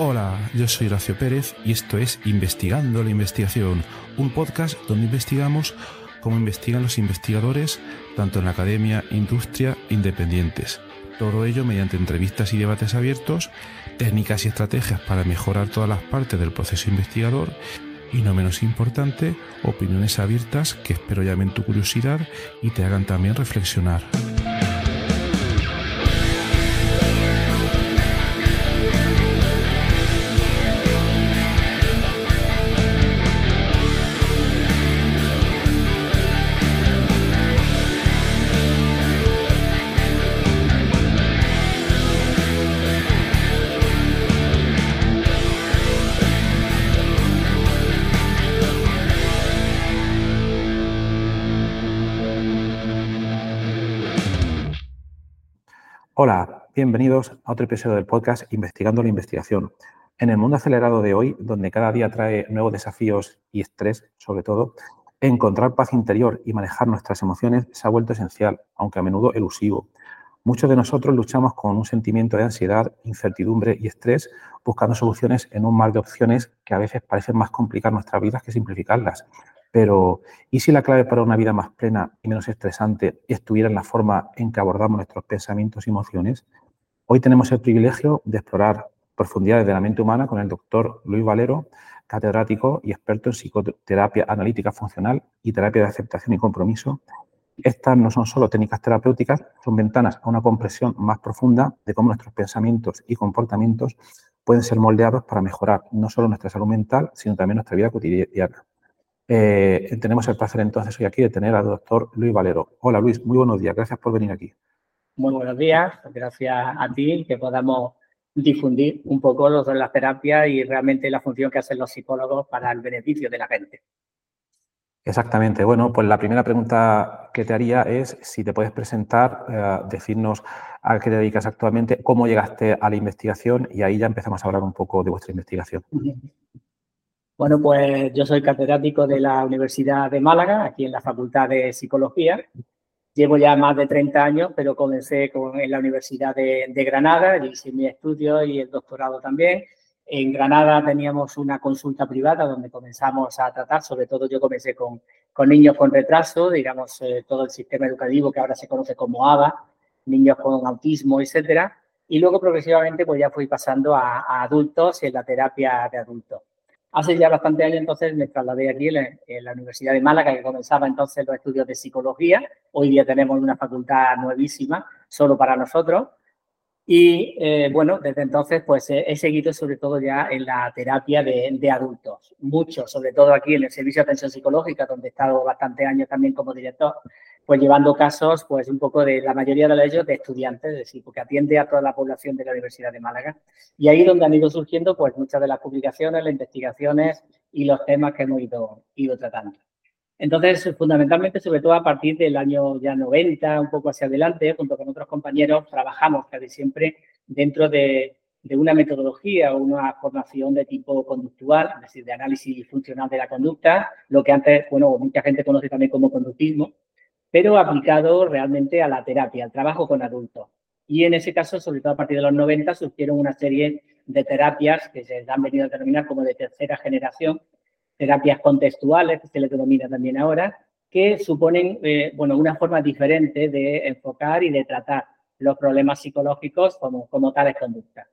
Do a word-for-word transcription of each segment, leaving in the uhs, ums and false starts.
Hola, yo soy Horacio Pérez y esto es Investigando la Investigación, un podcast donde investigamos cómo investigan los investigadores, tanto en la academia, industria e independientes. Todo ello mediante entrevistas y debates abiertos, técnicas y estrategias para mejorar todas las partes del proceso investigador y, no menos importante, opiniones abiertas que espero llamen tu curiosidad y te hagan también reflexionar. Hola, bienvenidos a otro episodio del podcast Investigando la Investigación. En el mundo acelerado de hoy, donde cada día trae nuevos desafíos y estrés, sobre todo, encontrar paz interior y manejar nuestras emociones se ha vuelto esencial, aunque a menudo elusivo. Muchos de nosotros luchamos con un sentimiento de ansiedad, incertidumbre y estrés, buscando soluciones en un mar de opciones que a veces parecen más complicar nuestras vidas que simplificarlas. Pero, ¿y si la clave para una vida más plena y menos estresante estuviera en la forma en que abordamos nuestros pensamientos y emociones? Hoy tenemos el privilegio de explorar profundidades de la mente humana con el doctor Luis Valero, catedrático y experto en psicoterapia analítica funcional y terapia de aceptación y compromiso. Estas no son solo técnicas terapéuticas, son ventanas a una comprensión más profunda de cómo nuestros pensamientos y comportamientos pueden ser moldeados para mejorar no solo nuestra salud mental, sino también nuestra vida cotidiana. Eh, tenemos el placer entonces hoy aquí de tener al doctor Luis Valero. Hola Luis, muy buenos días, gracias por venir aquí. Muy buenos días, gracias a ti que podamos difundir un poco lo de la terapia y realmente la función que hacen los psicólogos para el beneficio de la gente. Exactamente, bueno, pues la primera pregunta que te haría es si te puedes presentar, eh, decirnos a qué te dedicas actualmente, cómo llegaste a la investigación y ahí ya empezamos a hablar un poco de vuestra investigación. Bueno, pues yo soy catedrático de la Universidad de Málaga, aquí en la Facultad de Psicología. Llevo ya más de treinta años, pero comencé con, en la Universidad de, de Granada, hice mi estudio y el doctorado también. En Granada teníamos una consulta privada donde comenzamos a tratar, sobre todo yo comencé con, con niños con retraso, digamos, eh, todo el sistema educativo que ahora se conoce como A B A, niños con autismo, etcétera. Y luego progresivamente pues ya fui pasando a, a adultos y en la terapia de adultos. Hace ya bastante años, entonces, me trasladé aquí en la, en la Universidad de Málaga, que comenzaba entonces los estudios de psicología. Hoy día tenemos una facultad nuevísima, solo para nosotros. Y, eh, bueno, desde entonces, pues, eh, he seguido sobre todo ya en la terapia de, de adultos. Mucho, sobre todo aquí en el Servicio de Atención Psicológica, donde he estado bastantes años también como director, pues llevando casos, pues, un poco de la mayoría de ellos de estudiantes, es decir, porque atiende a toda la población de la Universidad de Málaga. Y ahí donde han ido surgiendo, pues, muchas de las publicaciones, las investigaciones y los temas que hemos ido, ido tratando. Entonces, fundamentalmente, sobre todo a partir del año ya noventa, un poco hacia adelante, junto con otros compañeros, trabajamos casi siempre dentro de, de una metodología o una formación de tipo conductual, es decir, de análisis funcional de la conducta, lo que antes, bueno, mucha gente conoce también como conductismo, pero aplicado realmente a la terapia, al trabajo con adultos. Y en ese caso, sobre todo a partir de los noventa, surgieron una serie de terapias que se han venido a denominar como de tercera generación, terapias contextuales, que se les denomina también ahora, que suponen eh, bueno, una forma diferente de enfocar y de tratar los problemas psicológicos como, como tales conductas.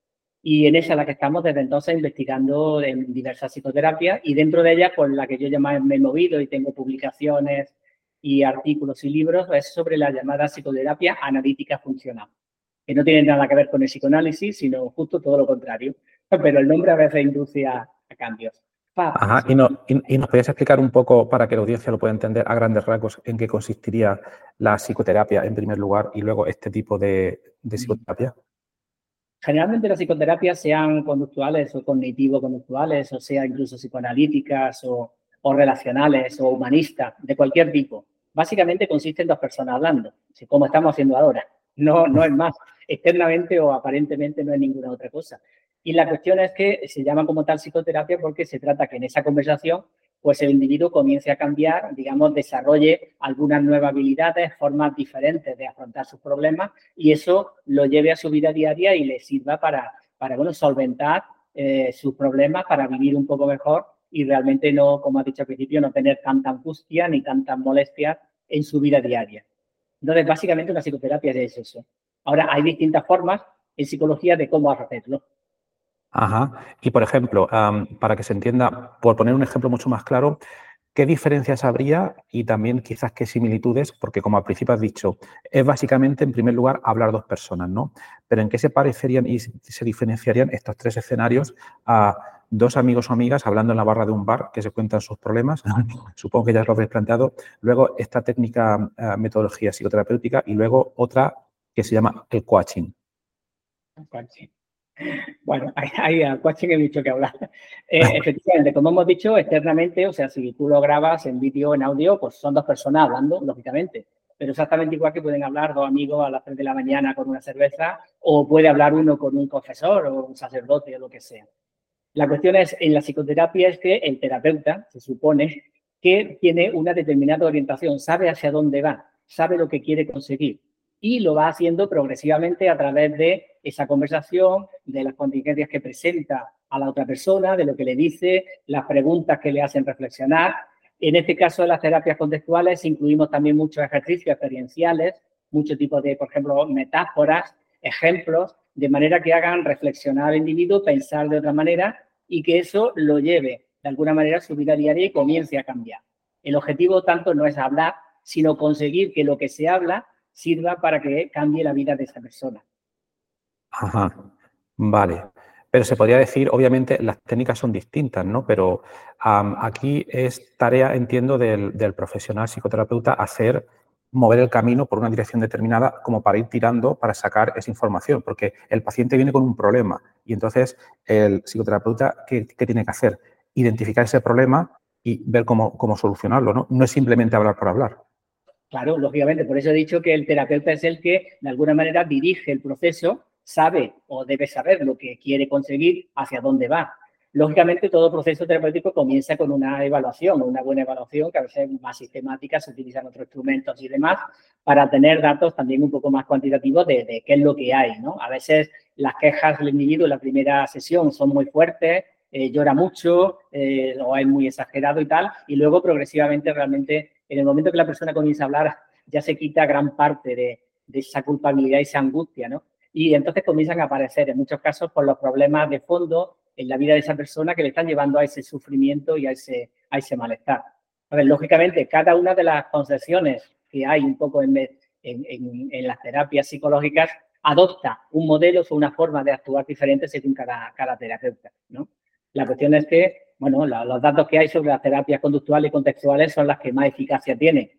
Y en esa es la que estamos desde entonces investigando en diversas psicoterapias y dentro de ellas, pues la que yo ya más me he movido y tengo publicaciones y artículos y libros, es sobre la llamada psicoterapia analítica funcional, que no tiene nada que ver con el psicoanálisis, sino justo todo lo contrario. Pero el nombre a veces induce a, a cambios. Ajá, y, no, y, y nos podías explicar un poco, para que la audiencia lo pueda entender a grandes rasgos, en qué consistiría la psicoterapia en primer lugar y luego este tipo de, de psicoterapia. Generalmente las psicoterapias, sean conductuales o cognitivo-conductuales, o sea incluso psicoanalíticas o, o relacionales o humanistas, de cualquier tipo, básicamente consiste en dos personas hablando, como estamos haciendo ahora. No, no es más. Externamente o aparentemente no es ninguna otra cosa. Y la cuestión es que se llama como tal psicoterapia porque se trata que en esa conversación pues el individuo comience a cambiar, digamos, desarrolle algunas nuevas habilidades, formas diferentes de afrontar sus problemas y eso lo lleve a su vida diaria y le sirva para, para bueno, solventar eh, sus problemas para vivir un poco mejor y realmente no, como has dicho al principio, no tener tanta angustia ni tantas molestias en su vida diaria. Entonces, básicamente, una psicoterapia es eso. Ahora, hay distintas formas en psicología de cómo hacerlo. Ajá. Y, por ejemplo, um, para que se entienda, por poner un ejemplo mucho más claro, ¿qué diferencias habría y también quizás qué similitudes? Porque, como al principio has dicho, es básicamente, en primer lugar, hablar dos personas, ¿no? Pero ¿en qué se parecerían y se diferenciarían estos tres escenarios a dos amigos o amigas hablando en la barra de un bar que se cuentan sus problemas? Supongo que ya os lo habéis planteado. Luego, esta técnica, uh, metodología psicoterapéutica y luego otra que se llama el coaching. El coaching. Bueno, hay, hay coaching, hay mucho que hablar. Eh, efectivamente, como hemos dicho, externamente, o sea, si tú lo grabas en vídeo o en audio, pues son dos personas hablando, lógicamente. Pero exactamente igual que pueden hablar dos amigos a las tres de la mañana con una cerveza, o puede hablar uno con un confesor o un sacerdote o lo que sea. La cuestión es, en la psicoterapia es que el terapeuta, se supone, que tiene una determinada orientación, sabe hacia dónde va, sabe lo que quiere conseguir. Y lo va haciendo progresivamente a través de esa conversación, de las contingencias que presenta a la otra persona, de lo que le dice, las preguntas que le hacen reflexionar. En este caso de las terapias contextuales incluimos también muchos ejercicios experienciales, muchos tipos de, por ejemplo, metáforas, ejemplos, de manera que hagan reflexionar al individuo, pensar de otra manera y que eso lo lleve de alguna manera a su vida diaria y comience a cambiar. El objetivo tanto no es hablar, sino conseguir que lo que se habla sirva para que cambie la vida de esa persona. Ajá, vale. Pero se podría decir, obviamente, las técnicas son distintas, ¿no? Pero um, aquí es tarea, entiendo, del, del profesional psicoterapeuta hacer, mover el camino por una dirección determinada como para ir tirando, para sacar esa información, porque el paciente viene con un problema y entonces el psicoterapeuta, ¿qué, qué tiene que hacer? Identificar ese problema y ver cómo, cómo solucionarlo, ¿no? No es simplemente hablar por hablar. Claro, lógicamente, por eso he dicho que el terapeuta es el que, de alguna manera, dirige el proceso, sabe o debe saber lo que quiere conseguir, hacia dónde va. Lógicamente, todo proceso terapéutico comienza con una evaluación, una buena evaluación, que a veces es más sistemática, se utilizan otros instrumentos y demás, para tener datos también un poco más cuantitativos de, de qué es lo que hay, ¿no? A veces las quejas del individuo en la primera sesión son muy fuertes, eh, llora mucho, eh, o es muy exagerado y tal, y luego progresivamente realmente, en el momento que la persona comienza a hablar, ya se quita gran parte de, de esa culpabilidad y esa angustia, ¿no? Y entonces comienzan a aparecer, en muchos casos, por los problemas de fondo en la vida de esa persona que le están llevando a ese sufrimiento y a ese, a ese malestar. A ver, lógicamente, cada una de las concepciones que hay un poco en, en, en, en las terapias psicológicas adopta un modelo o una forma de actuar diferente según cada, cada terapeuta, ¿no? La cuestión es que, bueno, la, los datos que hay sobre las terapias conductuales y contextuales son las que más eficacia tienen.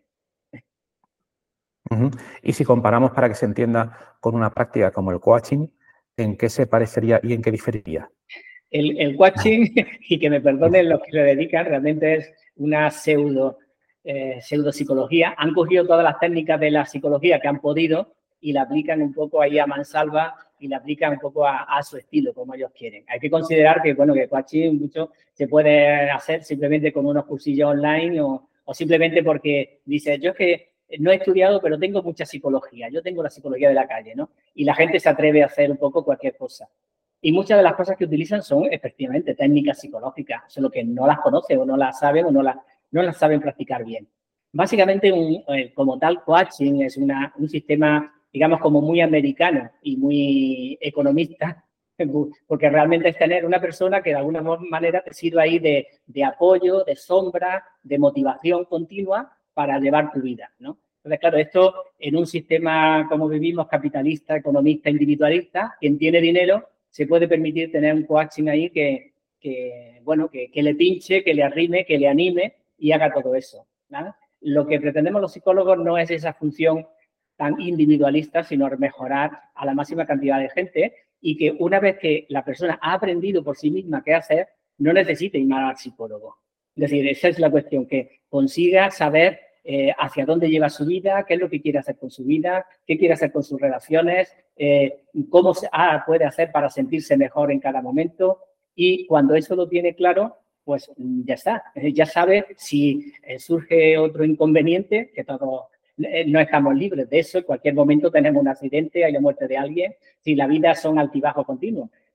Uh-huh. Y si comparamos, para que se entienda, con una práctica como el coaching, ¿en qué se parecería y en qué diferiría? El, el coaching, y que me perdonen los que le dedican, realmente es una pseudo, eh, pseudopsicología. Han cogido todas las técnicas de la psicología que han podido y la aplican un poco ahí a mansalva y la aplican un poco a, a su estilo, como ellos quieren. Hay que considerar que, bueno, que el coaching mucho se puede hacer simplemente con unos cursillos online o, o simplemente porque dice, yo es que no he estudiado, pero tengo mucha psicología. Yo tengo la psicología de la calle, ¿no? Y la gente se atreve a hacer un poco cualquier cosa. Y muchas de las cosas que utilizan son, efectivamente, técnicas psicológicas, solo que no las conocen o no las saben o no las, no las saben practicar bien. Básicamente, un, eh, como tal, coaching es una, un sistema, digamos, como muy americano y muy economista, porque realmente es tener una persona que de alguna manera te sirva ahí de, de apoyo, de sombra, de motivación continua para llevar tu vida, ¿no? Entonces, claro, esto en un sistema como vivimos, capitalista, economista, individualista, quien tiene dinero se puede permitir tener un coaching ahí que, que bueno, que, que le pinche, que le arrime, que le anime y haga todo eso, ¿vale? Lo que pretendemos los psicólogos no es esa función tan individualista, sino mejorar a la máxima cantidad de gente y que una vez que la persona ha aprendido por sí misma qué hacer, no necesite ir más al psicólogo. Es decir, esa es la cuestión, que consiga saber eh, hacia dónde lleva su vida, qué es lo que quiere hacer con su vida, qué quiere hacer con sus relaciones, eh, cómo se, ah, puede hacer para sentirse mejor en cada momento. Y cuando eso lo tiene claro, pues ya está. Ya sabe si eh, surge otro inconveniente, que todos eh, no estamos libres de eso. En cualquier momento tenemos un accidente, hay la muerte de alguien. Si la vida son altibajos continuos.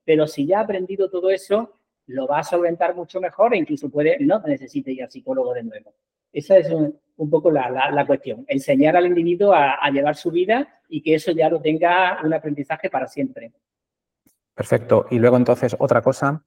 pero si ya ha aprendido todo eso, lo va a solventar mucho mejor e incluso puede no necesite ir al psicólogo de nuevo. Esa es un, un poco la, la, la cuestión, enseñar al individuo a, a llevar su vida y que eso ya lo tenga un aprendizaje para siempre. Perfecto. Y luego entonces otra cosa,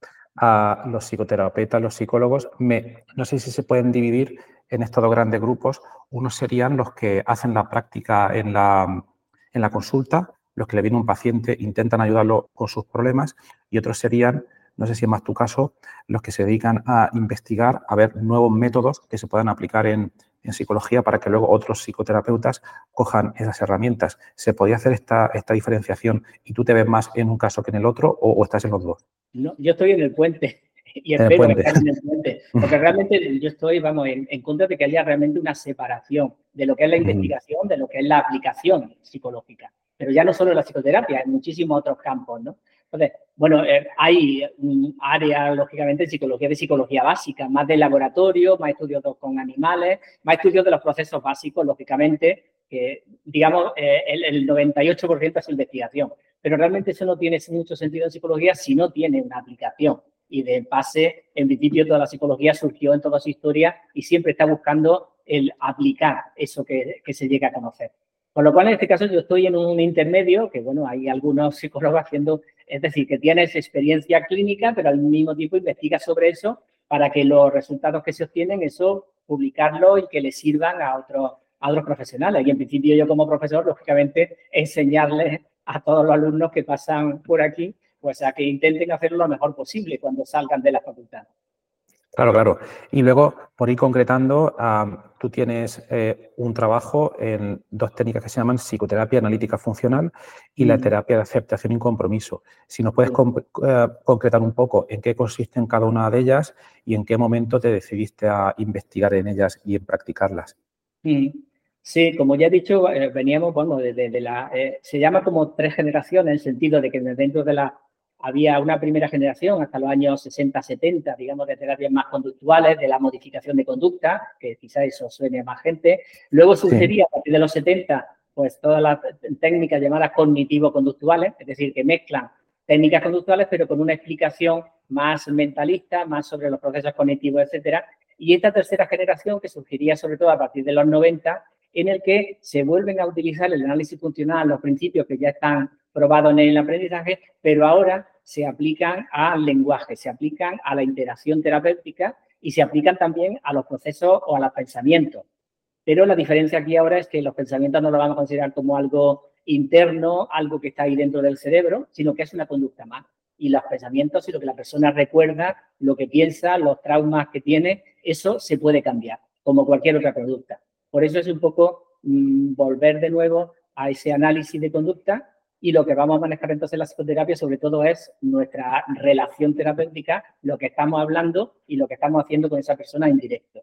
a los psicoterapeutas, los psicólogos, me, no sé si se pueden dividir en estos dos grandes grupos. Unos serían los que hacen la práctica en la, en la consulta, los que le viene un paciente, intentan ayudarlo con sus problemas, y otros serían, no sé si es más tu caso, los que se dedican a investigar, a ver nuevos métodos que se puedan aplicar en, en psicología para que luego otros psicoterapeutas cojan esas herramientas. ¿Se podría hacer esta, esta diferenciación y tú te ves más en un caso que en el otro o, o estás en los dos? No, yo estoy en el puente y en espero el puente. estar en el puente, porque realmente yo estoy, vamos, en, en contra de que haya realmente una separación de lo que es la investigación, de lo que es la aplicación psicológica. Pero ya no solo en la psicoterapia, en muchísimos otros campos, ¿no? Entonces, bueno, eh, hay um, áreas, lógicamente, en psicología de psicología básica, más de laboratorio, más estudios con animales, más estudios de los procesos básicos, lógicamente, que, digamos, eh, el, el noventa y ocho por ciento es investigación. Pero realmente eso no tiene mucho sentido en psicología si no tiene una aplicación. Y de base, en principio, toda la psicología surgió en toda su historia y siempre está buscando el aplicar eso que, que se llega a conocer. Con lo cual, en este caso, yo estoy en un intermedio, que bueno, hay algunos psicólogos haciendo, es decir, que tienes experiencia clínica, pero al mismo tiempo investigas sobre eso para que los resultados que se obtienen, eso, publicarlo y que le sirvan a otros, a otros profesionales. Y en principio, yo como profesor, lógicamente, enseñarles a todos los alumnos que pasan por aquí, pues a que intenten hacerlo lo mejor posible cuando salgan de la facultad. Claro, claro. Y luego, por ir concretando, um, tú tienes eh, un trabajo en dos técnicas que se llaman psicoterapia analítica funcional y mm. la terapia de aceptación y compromiso. Si nos puedes sí. uh, concretar un poco en qué consisten cada una de ellas y en qué momento te decidiste a investigar en ellas y en practicarlas. Sí, sí, como ya he dicho, eh, veníamos, bueno, de, de, de la... Eh, se llama como tres generaciones en el sentido de que dentro de la... Había una primera generación hasta los años sesenta, setenta, digamos, de terapias más conductuales, de la modificación de conducta, que quizás eso suene a más gente. Luego surgiría, sí. a partir de los setenta, pues todas las técnicas llamadas cognitivo-conductuales, es decir, que mezclan técnicas conductuales, pero con una explicación más mentalista, más sobre los procesos cognitivos, etcétera. Y esta tercera generación, que surgiría sobre todo a partir de los noventa, en el que se vuelven a utilizar el análisis funcional, los principios que ya están probados en el aprendizaje, pero ahora se aplican al lenguaje, se aplican a la interacción terapéutica y se aplican también a los procesos o a los pensamientos. Pero la diferencia aquí ahora es que los pensamientos no los vamos a considerar como algo interno, algo que está ahí dentro del cerebro, sino que es una conducta más. Y los pensamientos y lo que la persona recuerda, lo que piensa, los traumas que tiene, eso se puede cambiar, como cualquier otra conducta. Por eso es un poco mmm, volver de nuevo a ese análisis de conducta y lo que vamos a manejar entonces en la psicoterapia sobre todo es nuestra relación terapéutica, lo que estamos hablando y lo que estamos haciendo con esa persona en directo.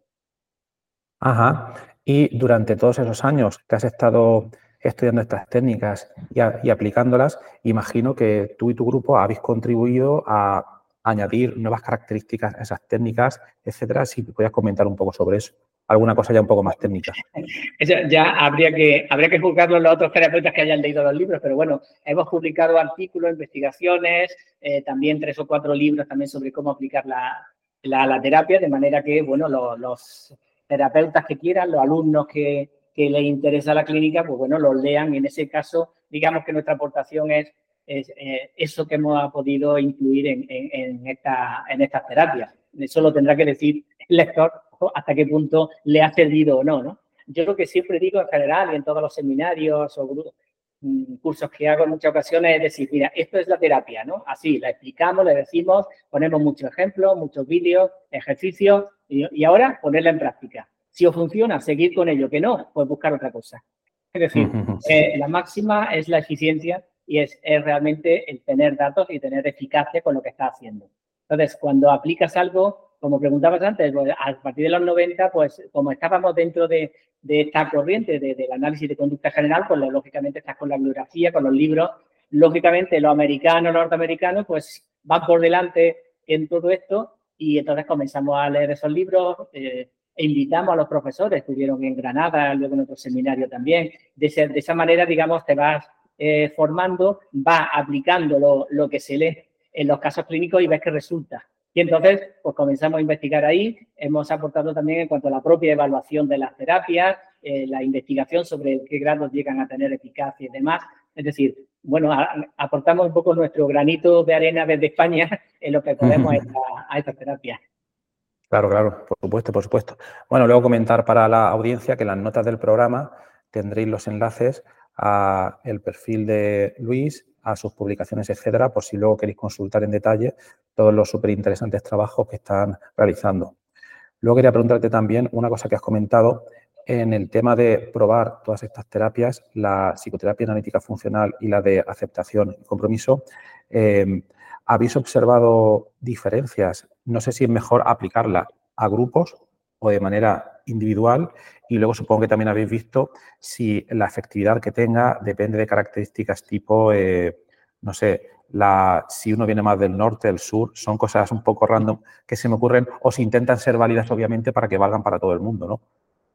Ajá. Y durante todos esos años que has estado estudiando estas técnicas y, a, y aplicándolas, imagino que tú y tu grupo habéis contribuido a añadir nuevas características a esas técnicas, etcétera. Si podías comentar un poco sobre eso. Alguna cosa ya un poco más técnica. Eso ya habría que, habría que juzgarlo los otros terapeutas que hayan leído los libros, pero bueno, hemos publicado artículos, investigaciones, eh, también tres o cuatro libros también sobre cómo aplicar la, la, la terapia, de manera que, bueno, los, los terapeutas que quieran, los alumnos que, que les interesa la clínica, pues bueno, los lean. En ese caso, digamos que nuestra aportación es, es eh, eso que hemos podido incluir en, en, en, esta, en estas terapias. Eso lo tendrá que decir el lector hasta qué punto le ha servido o no, ¿no? Yo lo que siempre digo en general y en todos los seminarios o grupos, cursos que hago en muchas ocasiones es decir, mira, esto es la terapia, ¿no? Así, la explicamos, le decimos, ponemos muchos ejemplos, muchos vídeos, ejercicios y, y ahora ponerla en práctica. Si os funciona, seguir con ello, que no, pues buscar otra cosa. Es decir, eh, la máxima es la eficiencia y es, es realmente el tener datos y tener eficacia con lo que estás haciendo. Entonces, cuando aplicas algo, como preguntabas antes, a partir de los noventa, pues como estábamos dentro de, de esta corriente de, del análisis de conducta general, pues lógicamente estás con la bibliografía, con los libros. Lógicamente, los americanos, los norteamericanos, pues van por delante en todo esto y entonces comenzamos a leer esos libros eh, e invitamos a los profesores, estuvieron en Granada, luego en otro seminario también. De, ese, de esa manera, digamos, te vas eh, formando, vas aplicando lo, lo que se lee en los casos clínicos y ves que resulta. Y entonces, pues comenzamos a investigar ahí. Hemos aportado también en cuanto a la propia evaluación de las terapias, eh, la investigación sobre qué grados llegan a tener eficacia y demás. Es decir, bueno, a, aportamos un poco nuestro granito de arena desde España en lo que podemos a, esta, a estas terapias. Claro, claro, por supuesto, por supuesto. Bueno, luego comentar para la audiencia que en las notas del programa tendréis los enlaces a el perfil de Luis, a sus publicaciones, etcétera, por si luego queréis consultar en detalle todos los súper interesantes trabajos que están realizando. Luego quería preguntarte también una cosa que has comentado en el tema de probar todas estas terapias, la psicoterapia analítica funcional y la de aceptación y compromiso. Eh, ¿Habéis observado diferencias? No sé si es mejor aplicarla a grupos o de manera individual, y luego supongo que también habéis visto si la efectividad que tenga depende de características tipo, eh, no sé, la, si uno viene más del norte, del sur, son cosas un poco random que se me ocurren o si intentan ser válidas obviamente para que valgan para todo el mundo, ¿no?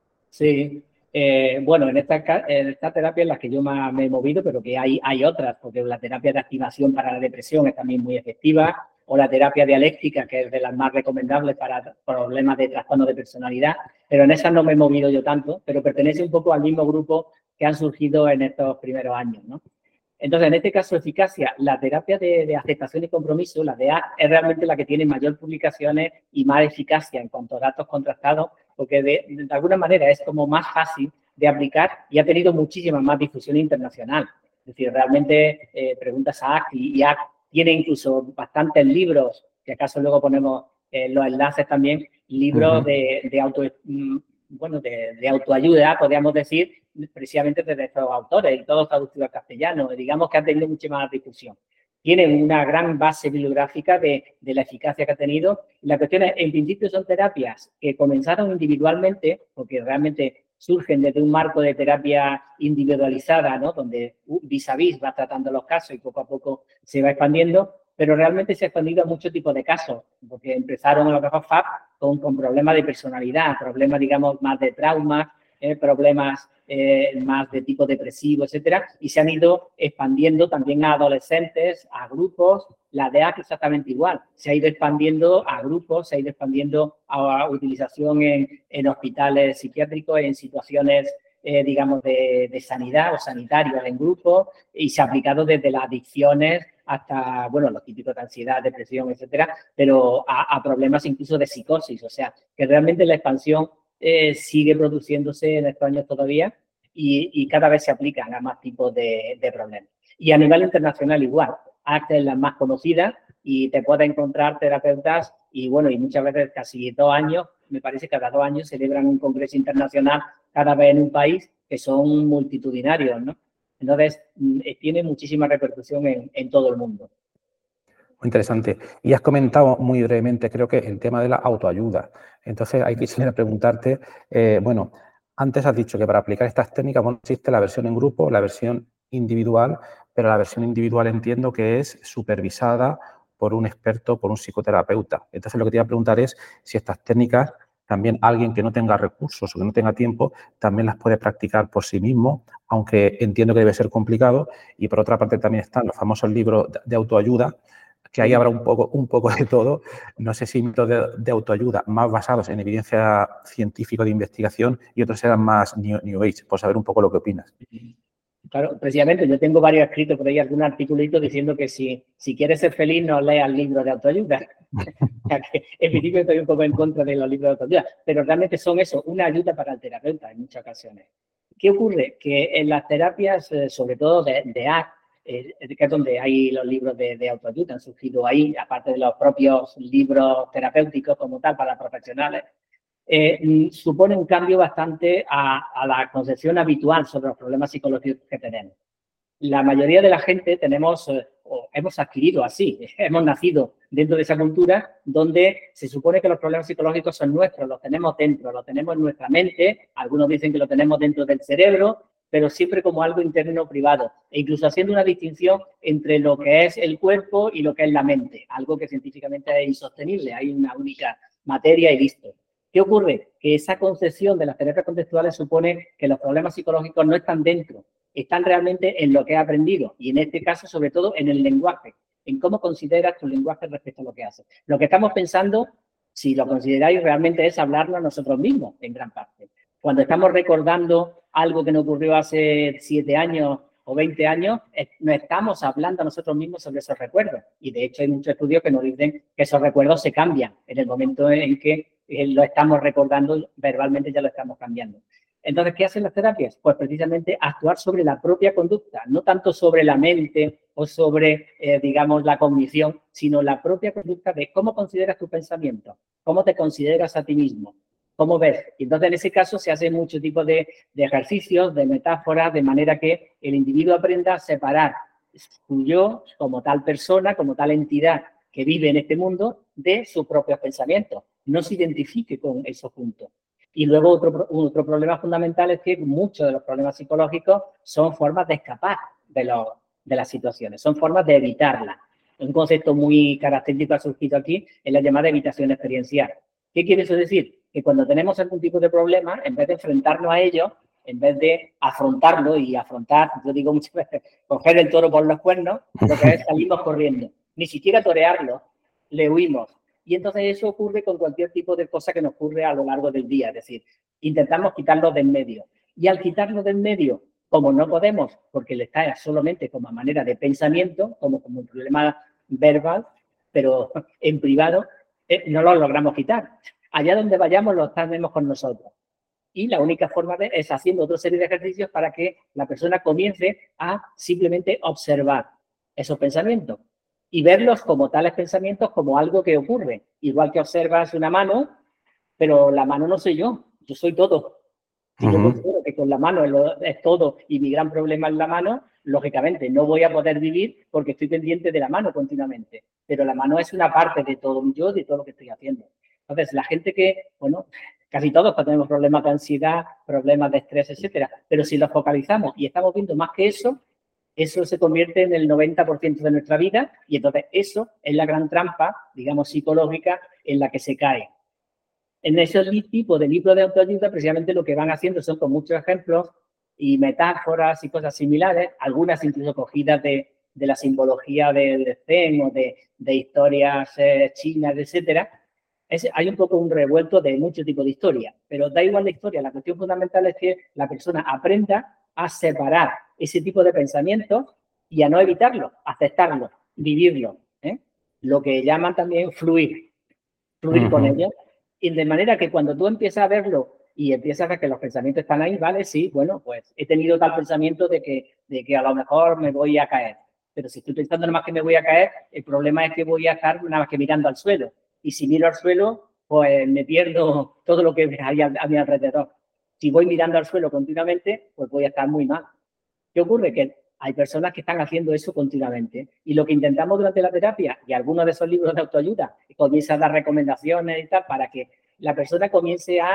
Sí, eh, bueno, en esta, en esta terapia en la que yo más me he movido, pero que hay, hay otras, porque la terapia de activación para la depresión es también muy efectiva, o la terapia dialéctica, que es de las más recomendables para problemas de trastorno de personalidad, pero en esas no me he movido yo tanto, pero pertenece un poco al mismo grupo que han surgido en estos primeros años, ¿no? Entonces, en este caso, eficacia, la terapia de, de aceptación y compromiso, la de A C T, es realmente la que tiene mayor publicaciones y más eficacia en cuanto a datos contrastados, porque de, de alguna manera es como más fácil de aplicar y ha tenido muchísima más difusión internacional. Es decir, realmente eh, preguntas a A C T y A C T tiene incluso bastantes libros, que acaso luego ponemos eh, los enlaces también, libros uh-huh. de, de auto... bueno, de, de autoayuda, podríamos decir, precisamente desde estos autores, y todos traducidos al castellano, digamos que han tenido mucha más difusión. Tienen una gran base bibliográfica de, de la eficacia que ha tenido. Y la cuestión es, en principio son terapias que comenzaron individualmente, porque realmente surgen desde un marco de terapia individualizada, ¿no? Donde vis a vis va tratando los casos y poco a poco se va expandiendo, pero realmente se ha expandido a muchos tipos de casos, porque empezaron a lo mejor F A P con, con problemas de personalidad, problemas, digamos, más de traumas, eh, problemas eh, más de tipo depresivo, etcétera, y se han ido expandiendo también a adolescentes, a grupos. La de A C T exactamente igual, se ha ido expandiendo a grupos, se ha ido expandiendo a, a utilización en, en hospitales psiquiátricos, en situaciones Eh, digamos, de, de sanidad o sanitarios en grupos, y se ha aplicado desde las adicciones hasta, bueno, los típicos de ansiedad, depresión, etcétera, pero a, a problemas incluso de psicosis. O sea, que realmente la expansión eh, sigue produciéndose en estos años todavía y, y cada vez se aplican a más tipos de, de problemas. Y a nivel internacional igual, A C T es la más conocida y te puedes encontrar terapeutas y, bueno, y muchas veces casi dos años, me parece que cada dos años celebran un congreso internacional cada vez en un país, que son multitudinarios, ¿no? Entonces, tiene muchísima repercusión en, en todo el mundo. Muy interesante. Y has comentado muy brevemente, creo que el tema de la autoayuda. Entonces, hay que quisiera preguntarte, eh, bueno, antes has dicho que para aplicar estas técnicas, bueno, existe la versión en grupo, la versión individual, pero la versión individual entiendo que es supervisada por un experto, por un psicoterapeuta. Entonces, lo que te iba a preguntar es si estas técnicas también alguien que no tenga recursos o que no tenga tiempo también las puede practicar por sí mismo, aunque entiendo que debe ser complicado. Y por otra parte también están los famosos libros de autoayuda, que ahí habrá un poco, un poco de todo. No sé si libros de, de autoayuda más basados en evidencia científica de investigación y otros serán más New, new Age, por saber un poco lo que opinas. Claro, precisamente yo tengo varios escritos por ahí, algún articulito diciendo que si, si quieres ser feliz no leas libros de autoayuda. O sea que en principio estoy un poco en contra de los libros de autoayuda, pero realmente son eso, una ayuda para el terapeuta en muchas ocasiones. ¿Qué ocurre? Que en las terapias, sobre todo de, de A C T, eh, que es donde hay los libros de, de autoayuda, han surgido ahí, aparte de los propios libros terapéuticos como tal para profesionales, Eh, supone un cambio bastante a, a la concepción habitual sobre los problemas psicológicos que tenemos. La mayoría de la gente tenemos, eh, o hemos adquirido así, hemos nacido dentro de esa cultura donde se supone que los problemas psicológicos son nuestros, los tenemos dentro, los tenemos en nuestra mente, algunos dicen que lo tenemos dentro del cerebro, pero siempre como algo interno privado, e incluso haciendo una distinción entre lo que es el cuerpo y lo que es la mente, algo que científicamente es insostenible, hay una única materia y listo. ¿Qué ocurre? Que esa concepción de las terapias contextuales supone que los problemas psicológicos no están dentro, están realmente en lo que he aprendido y en este caso sobre todo en el lenguaje. en cómo consideras tu lenguaje respecto a lo que haces. Lo que estamos pensando, si lo consideráis, realmente es hablarlo a nosotros mismos, en gran parte. Cuando estamos recordando algo que nos ocurrió hace siete años o veinte años, no estamos hablando a nosotros mismos sobre esos recuerdos. Y, de hecho, hay muchos estudios que nos dicen que esos recuerdos se cambian en el momento en que lo estamos recordando, verbalmente ya lo estamos cambiando. Entonces, ¿qué hacen las terapias? Pues precisamente actuar sobre la propia conducta, no tanto sobre la mente o sobre, eh, digamos, la cognición, sino la propia conducta de cómo consideras tu pensamiento, cómo te consideras a ti mismo, cómo ves. Y entonces, en ese caso, se hace mucho tipo de, de ejercicios, de metáforas, de manera que el individuo aprenda a separar su yo como tal persona, como tal entidad que vive en este mundo, de sus propios pensamientos. No se identifique con esos puntos. Y luego otro, otro problema fundamental es que muchos de los problemas psicológicos son formas de escapar de, lo, de las situaciones, son formas de evitarlas. Un concepto muy característico ha surgido aquí es la llamada evitación experiencial. ¿Qué quiere eso decir? Que cuando tenemos algún tipo de problema, en vez de enfrentarnos a ello, en vez de afrontarlo y afrontar, yo digo muchas veces, coger el toro por los cuernos, lo que es salimos corriendo. Ni siquiera torearlo, le huimos. Y entonces eso ocurre con cualquier tipo de cosa que nos ocurre a lo largo del día. Es decir, intentamos quitarlo de en medio. Y al quitarlo de en medio, como no podemos, porque le está solamente como manera de pensamiento, como, como un problema verbal, pero en privado, eh, no lo logramos quitar. Allá donde vayamos lo tenemos con nosotros. Y la única forma de, es haciendo otra serie de ejercicios para que la persona comience a simplemente observar esos pensamientos y verlos como tales pensamientos, como algo que ocurre. Igual que observas una mano, pero la mano no soy yo, yo soy todo. Si uh-huh. yo considero que con la mano es todo y mi gran problema es la mano, lógicamente no voy a poder vivir porque estoy pendiente de la mano continuamente. Pero la mano es una parte de todo mi yo, de todo lo que estoy haciendo. Entonces, la gente que, bueno, casi todos tenemos problemas de ansiedad, problemas de estrés, etcétera. Pero si los focalizamos y estamos viendo más que eso, eso se convierte en el noventa por ciento de nuestra vida y entonces eso es la gran trampa, digamos, psicológica en la que se cae. En ese tipo de libros de autoayuda, precisamente lo que van haciendo son con muchos ejemplos y metáforas y cosas similares, algunas incluso cogidas de, de la simbología del Zen o de, de historias eh, chinas, etcétera. Es, hay un poco un revuelto de muchos tipos de historia, pero da igual la historia. La cuestión fundamental es que la persona aprenda a separar ese tipo de pensamientos y a no evitarlo, aceptarlo, vivirlo, ¿eh? Lo que llaman también fluir, fluir uh-huh. con ellos. Y de manera que cuando tú empiezas a verlo y empiezas a ver que los pensamientos están ahí, vale, sí, bueno, pues he tenido tal pensamiento de que, de que a lo mejor me voy a caer. Pero si estoy pensando nada más que me voy a caer, el problema es que voy a estar nada más que mirando al suelo. Y si miro al suelo, pues me pierdo todo lo que hay a, a mi alrededor. Si voy mirando al suelo continuamente, pues voy a estar muy mal. ¿Qué ocurre? Que hay personas que están haciendo eso continuamente. Y lo que intentamos durante la terapia, y algunos de esos libros de autoayuda, comienza a dar recomendaciones y tal, para que la persona comience a,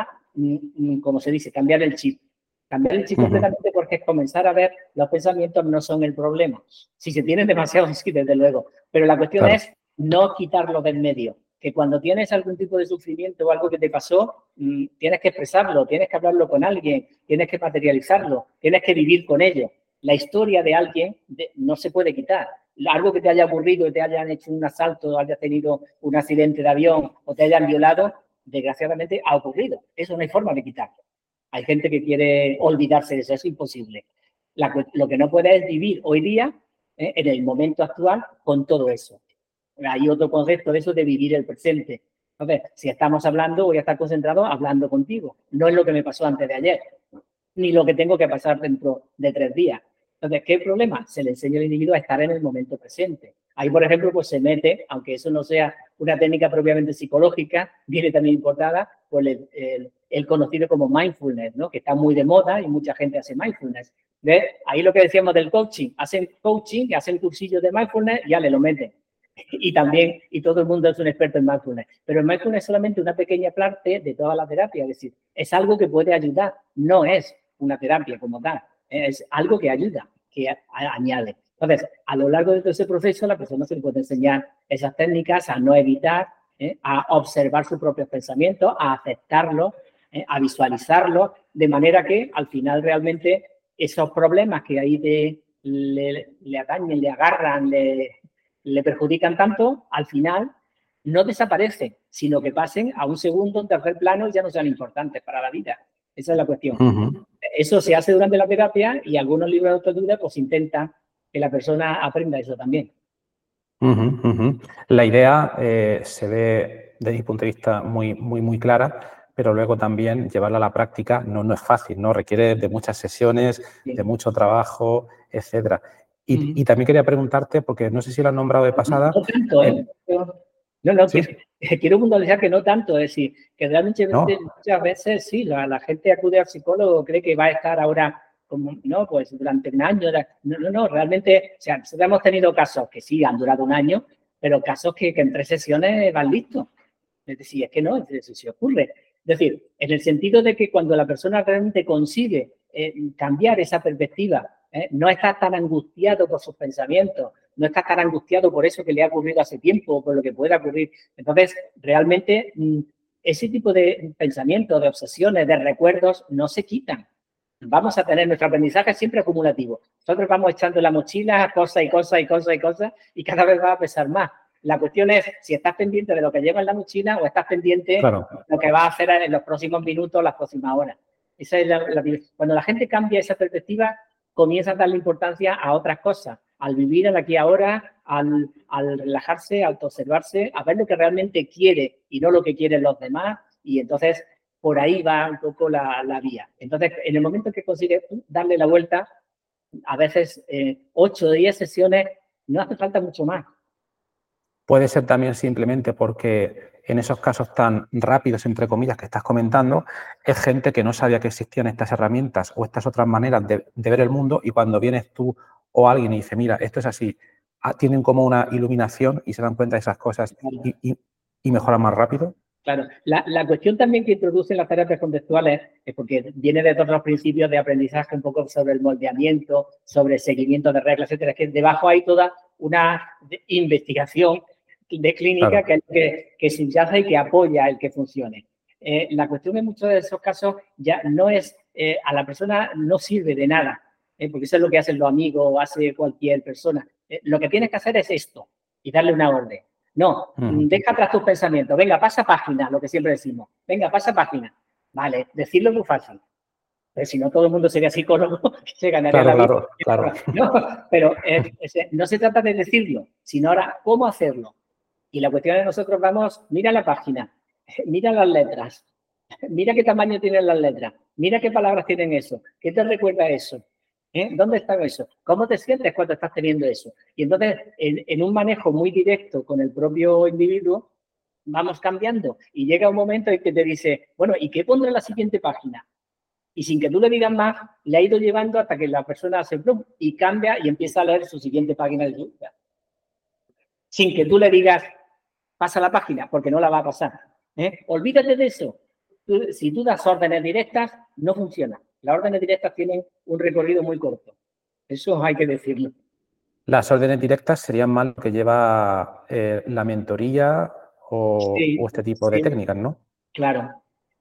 como se dice, cambiar el chip. Cambiar el chip uh-huh. completamente porque es comenzar a ver los pensamientos no son el problema. Si se tienen demasiado, sí, desde luego. Pero la cuestión claro. es no quitarlo del medio. Que cuando tienes algún tipo de sufrimiento o algo que te pasó, mmm, tienes que expresarlo, tienes que hablarlo con alguien, tienes que materializarlo, tienes que vivir con ello. La historia de alguien de, no se puede quitar. Algo que te haya ocurrido, te hayan hecho un asalto, hayas tenido un accidente de avión o te hayan violado, desgraciadamente ha ocurrido. Eso no hay forma de quitarlo. Hay gente que quiere olvidarse de eso, eso es imposible. La, lo que no puede es vivir hoy día, eh, en el momento actual, con todo eso. Hay otro concepto de eso de vivir el presente. Entonces, si estamos hablando, voy a estar concentrado hablando contigo. No es lo que me pasó antes de ayer, ni lo que tengo que pasar dentro de tres días. Entonces, ¿qué problema? Se le enseña al individuo a estar en el momento presente. Ahí, por ejemplo, pues se mete, aunque eso no sea una técnica propiamente psicológica, viene también importada por el, el, el conocido como mindfulness, ¿no? Que está muy de moda y mucha gente hace mindfulness. ¿Ves? Ahí lo que decíamos del coaching. Hacen coaching, hacen cursillos de mindfulness y ya le lo meten. Y también, y todo el mundo es un experto en mindfulness. Pero el mindfulness es solamente una pequeña parte de toda la terapia. Es decir, es algo que puede ayudar. No es una terapia como tal. Es algo que ayuda, que a, a, añade. Entonces, a lo largo de todo ese proceso, la persona se le puede enseñar esas técnicas a no evitar, ¿eh? a observar sus propios pensamientos, a aceptarlos, ¿eh? a visualizarlos, de manera que al final realmente esos problemas que ahí te, le, le atañen, le agarran, le... le perjudican tanto, al final no desaparecen, sino que pasen a un segundo, un tercer plano y ya no sean importantes para la vida. Esa es la cuestión. Uh-huh. Eso se hace durante la terapia y algunos libros de autoayuda pues intentan que la persona aprenda eso también. Uh-huh, uh-huh. La idea eh, se ve desde mi punto de vista muy, muy, muy clara, pero luego también llevarla a la práctica no, no es fácil, ¿no? Requiere de muchas sesiones, sí. de mucho trabajo, etcétera. Y, uh-huh. y también quería preguntarte, porque no sé si lo has nombrado de pasada. No tanto, ¿eh? El... No, no, ¿sí? que, quiero puntualizar que no tanto, es decir, que realmente ¿no? muchas veces sí, la, la gente acude al psicólogo, cree que va a estar ahora como, no, pues durante un año, no, no, no, realmente, o sea, nosotros hemos tenido casos que sí han durado un año, pero casos que, que en tres sesiones van listos. Es decir, es que no, eso sí ocurre. Es decir, en el sentido de que cuando la persona realmente consigue eh, cambiar esa perspectiva, ¿eh? no está tan angustiado por sus pensamientos, no está tan angustiado por eso que le ha ocurrido hace tiempo o por lo que pueda ocurrir. Entonces, realmente, ese tipo de pensamientos, de obsesiones, de recuerdos, no se quitan. Vamos a tener nuestro aprendizaje siempre acumulativo. Nosotros vamos echando en la mochila cosas y cosas y cosas y cosas y cada vez va a pesar más. La cuestión es si estás pendiente de lo que lleva en la mochila o estás pendiente claro. de lo que va a hacer en los próximos minutos, las próximas horas. Esa es la, la, cuando la gente cambia esa perspectiva, comienza a darle importancia a otras cosas, al vivir al aquí y ahora, al, al relajarse, al observarse, a ver lo que realmente quiere y no lo que quieren los demás. Y entonces, por ahí va un poco la, la vía. Entonces, en el momento que consigues darle la vuelta, a veces eh, ocho o diez sesiones, no hace falta mucho más. Puede ser también simplemente porque en esos casos tan rápidos, entre comillas, que estás comentando, es gente que no sabía que existían estas herramientas o estas otras maneras de, de ver el mundo y cuando vienes tú o alguien y dice, mira, esto es así, tienen como una iluminación y se dan cuenta de esas cosas y, y, y mejoran más rápido. Claro, la, la cuestión también que introducen las terapias conductuales es porque viene de todos los principios de aprendizaje un poco sobre el moldeamiento, sobre el seguimiento de reglas, etcétera, es que debajo hay toda una investigación de clínica claro. que, es que, que subyace y que apoya el que funcione. Eh, la cuestión en muchos de esos casos ya no es, eh, a la persona no sirve de nada, eh, porque eso es lo que hacen los amigos o hace cualquier persona. Eh, lo que tienes que hacer es esto y darle una orden. No, mm. deja atrás tus pensamientos. Venga, pasa página, lo que siempre decimos. Venga, pasa página. Vale, decirlo es muy fácil. Pero si no, todo el mundo sería psicólogo, se ganaría claro, la vida. Claro, claro. No, pero eh, no se trata de decirlo, sino ahora cómo hacerlo. Y la cuestión es nosotros vamos, mira la página, mira las letras, mira qué tamaño tienen las letras, mira qué palabras tienen eso, qué te recuerda eso, ¿eh? ¿Dónde está eso? ¿Cómo te sientes cuando estás teniendo eso? Y entonces, en, en un manejo muy directo con el propio individuo, vamos cambiando y llega un momento en que te dice, bueno, ¿y qué pondré en la siguiente página? Y sin que tú le digas más, le ha ido llevando hasta que la persona hace plum y cambia y empieza a leer su siguiente página de su vida. Sin que tú le digas, pasa la página, porque no la va a pasar. ¿eh? Olvídate de eso. Tú, si tú das órdenes directas, no funciona. Las órdenes directas tienen un recorrido muy corto. Eso hay que decirlo. Las órdenes directas serían más lo que lleva eh, la mentoría o, sí, o este tipo sí. de técnicas, ¿no? Claro.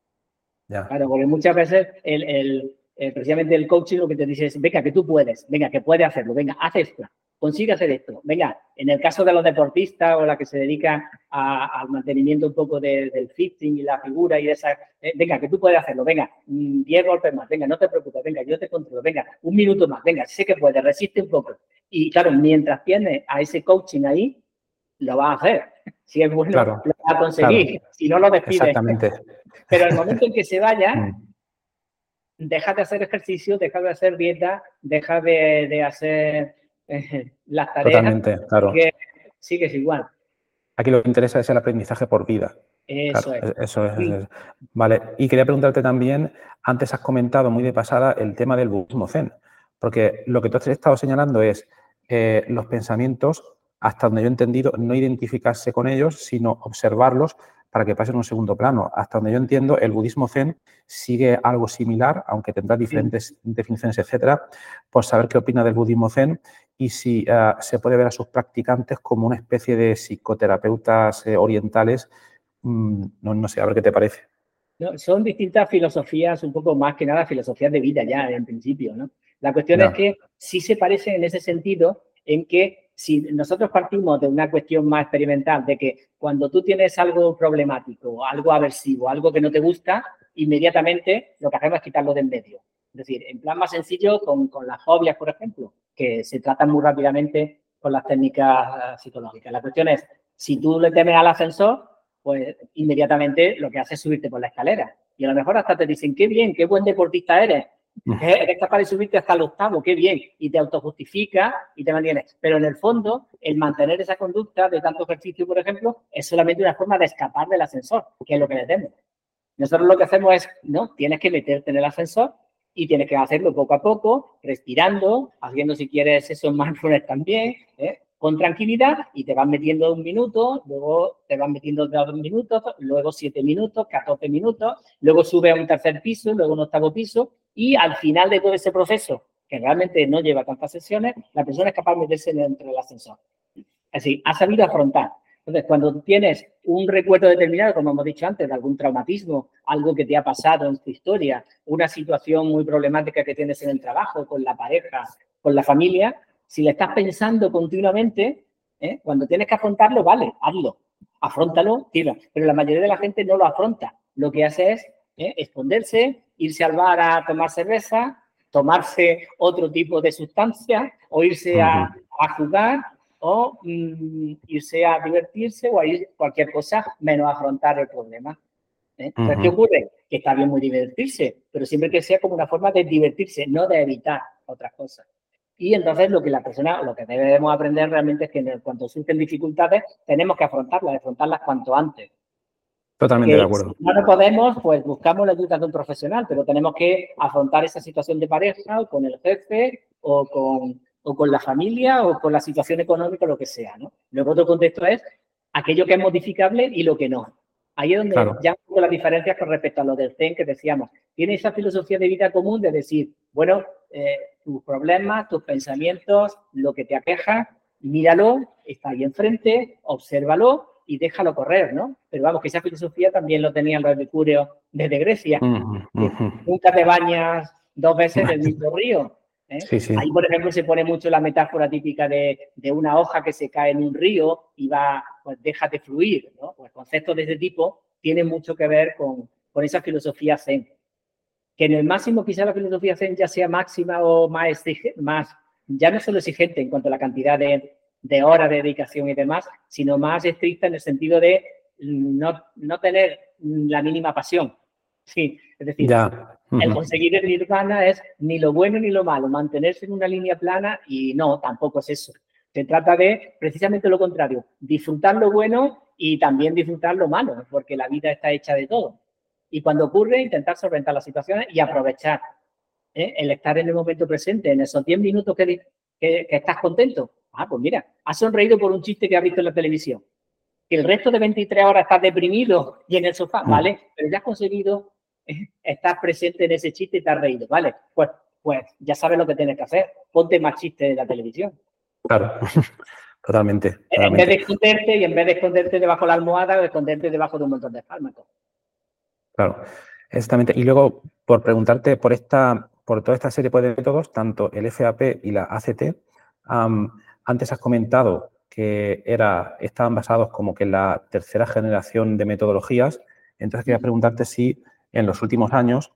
Ya. Claro, porque muchas veces el, el, el, precisamente el coaching lo que te dice es, venga, que tú puedes, venga, que puedes hacerlo, venga, haz esto. Consigue hacer esto. Venga, en el caso de los deportistas o la que se dedica a, al mantenimiento un poco de, del fitting y la figura y de esa, eh, venga, que tú puedes hacerlo. Venga, diez golpes más. Venga, no te preocupes. Venga, yo te controlo. Venga, un minuto más. Venga, sé que puedes. Resiste un poco. Y claro, mientras tienes a ese coaching ahí, lo vas a hacer. Si es bueno, claro, lo vas a conseguir. Claro. Si no, lo despides. Exactamente. Pero el momento en que se vaya, deja de hacer ejercicio, deja de hacer dieta, deja de, de hacer eh, las tareas. Totalmente, claro. Que sigues igual. Aquí lo que interesa es el aprendizaje por vida. Eso claro, es. Eso es, sí. es. Vale, y quería preguntarte también, antes has comentado muy de pasada el tema del budismo zen, porque lo que tú has estado señalando es eh, los pensamientos, hasta donde yo he entendido, no identificarse con ellos, sino observarlos para que pasen a un segundo plano. Hasta donde yo entiendo, el budismo zen sigue algo similar, aunque tendrá diferentes sí. definiciones, etcétera, por saber qué opina del budismo zen y si uh, se puede ver a sus practicantes como una especie de psicoterapeutas eh, orientales. Mm, no, no sé, a ver qué te parece. No, son distintas filosofías, un poco más que nada filosofías de vida ya en principio, ¿no? La cuestión no. es que sí se parecen en ese sentido, en que si nosotros partimos de una cuestión más experimental, de que cuando tú tienes algo problemático, algo aversivo, algo que no te gusta, inmediatamente lo que hacemos es quitarlo de en medio. Es decir, en plan más sencillo, con, con las fobias, por ejemplo, que se tratan muy rápidamente con las técnicas psicológicas. La cuestión es, si tú le temes al ascensor, pues inmediatamente lo que hace es subirte por la escalera. Y a lo mejor hasta te dicen, qué bien, qué buen deportista eres. Eres capaz de subirte hasta el octavo, qué bien. Y te autojustifica y te mantienes. Pero en el fondo, el mantener esa conducta de tanto ejercicio, por ejemplo, es solamente una forma de escapar del ascensor, que es lo que le temo. Nosotros lo que hacemos es, no, tienes que meterte en el ascensor y tienes que hacerlo poco a poco, respirando, haciendo si quieres eso mindfulness también, ¿eh? Con tranquilidad, y te vas metiendo un minuto, luego te vas metiendo dos minutos, luego siete minutos, catorce minutos, luego sube a un tercer piso, luego un octavo piso, y al final de todo ese proceso, que realmente no lleva tantas sesiones, la persona es capaz de meterse dentro del ascensor. Es decir, ha sabido afrontar. Entonces, cuando tienes un recuerdo determinado, como hemos dicho antes, de algún traumatismo, algo que te ha pasado en tu historia, una situación muy problemática que tienes en el trabajo, con la pareja, con la familia, si le estás pensando continuamente, ¿eh? Cuando tienes que afrontarlo, vale, hazlo, afróntalo, tira. Pero la mayoría de la gente no lo afronta. Lo que hace es ¿eh? esconderse, irse al bar a tomar cerveza, tomarse otro tipo de sustancia o irse a, a jugar o mm, irse a divertirse o a ir cualquier cosa menos afrontar el problema. ¿eh? Entonces, ¿qué ocurre? Que está bien muy divertirse, pero siempre que sea como una forma de divertirse, no de evitar otras cosas. Y entonces lo que la persona, lo que debemos aprender realmente es que cuando surgen dificultades tenemos que afrontarlas, afrontarlas cuanto antes. Totalmente que de acuerdo. Si no lo podemos, pues buscamos la ayuda de un profesional, pero tenemos que afrontar esa situación de pareja o con el jefe o con, o con la familia o con la situación económica, lo que sea, ¿no? Luego otro contexto es aquello que es modificable y lo que no. Ahí es donde Claro. ya un poco las diferencias con respecto a lo del Zen que decíamos. Tiene esa filosofía de vida común de decir, bueno, eh, tus problemas, tus pensamientos, lo que te aqueja, míralo, está ahí enfrente, obsérvalo y déjalo correr, ¿no? Pero vamos, que esa filosofía también lo tenían los epicúreos desde Grecia. Uh-huh, uh-huh. Nunca te bañas dos veces en el mismo río. ¿eh? Sí, sí. Ahí, por ejemplo, se pone mucho la metáfora típica de, de una hoja que se cae en un río y va, pues déjate fluir, ¿no? Pues conceptos de ese tipo tienen mucho que ver con, con esa filosofía zen. Que en el máximo quizá la filosofía zen ya sea máxima o más, más ya no solo exigente en cuanto a la cantidad de, de horas de dedicación y demás, sino más estricta en el sentido de no, no tener la mínima pasión. Sí, es decir, ya. Uh-huh. El conseguir el nirvana es ni lo bueno ni lo malo, mantenerse en una línea plana y no, tampoco es eso. Se trata de precisamente lo contrario, disfrutar lo bueno y también disfrutar lo malo, porque la vida está hecha de todo. Y cuando ocurre, intentar solventar las situaciones y aprovechar ¿eh? el estar en el momento presente, en esos diez minutos que, que, que estás contento. Ah, pues mira, has sonreído por un chiste que has visto en la televisión. Que el resto de veintitrés horas estás deprimido y en el sofá, ¿vale? Pero ya has conseguido eh, estar presente en ese chiste y te has reído, ¿vale? Pues, pues ya sabes lo que tienes que hacer. Ponte más chistes de la televisión. Claro, totalmente, totalmente. En vez de esconderte y en vez de esconderte debajo de la almohada o esconderte debajo de un montón de fármacos. Claro, exactamente. Y luego, por preguntarte por esta, por toda esta serie de métodos, tanto el F A P y la A C T, um, antes has comentado que era, estaban basados como que en la tercera generación de metodologías. Entonces, quería preguntarte si en los últimos años,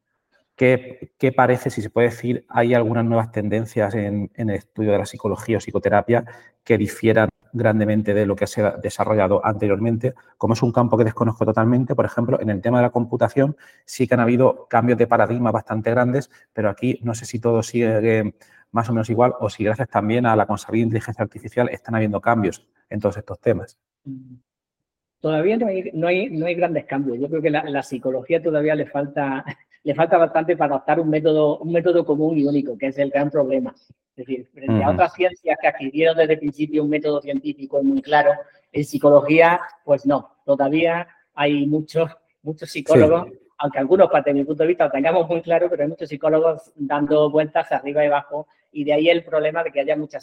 ¿qué, qué parece, si se puede decir, hay algunas nuevas tendencias en, en el estudio de la psicología o psicoterapia que difieran grandemente de lo que se ha desarrollado anteriormente? Como es un campo que desconozco totalmente, por ejemplo, en el tema de la computación sí que han habido cambios de paradigma bastante grandes, pero aquí no sé si todo sigue más o menos igual o si gracias también a la consabida inteligencia artificial están habiendo cambios en todos estos temas. Todavía no hay, no hay, no hay grandes cambios. Yo creo que la, la psicología todavía le falta, le falta bastante para adoptar un método, un método común y único, que es el gran problema. Es decir, frente uh-huh. a otras ciencias que adquirieron desde el principio un método científico muy claro, en psicología, pues no. Todavía hay muchos, muchos psicólogos, sí. aunque algunos, desde mi punto de vista, lo tengamos muy claro, pero hay muchos psicólogos dando vueltas arriba y abajo, y de ahí el problema de que haya mucha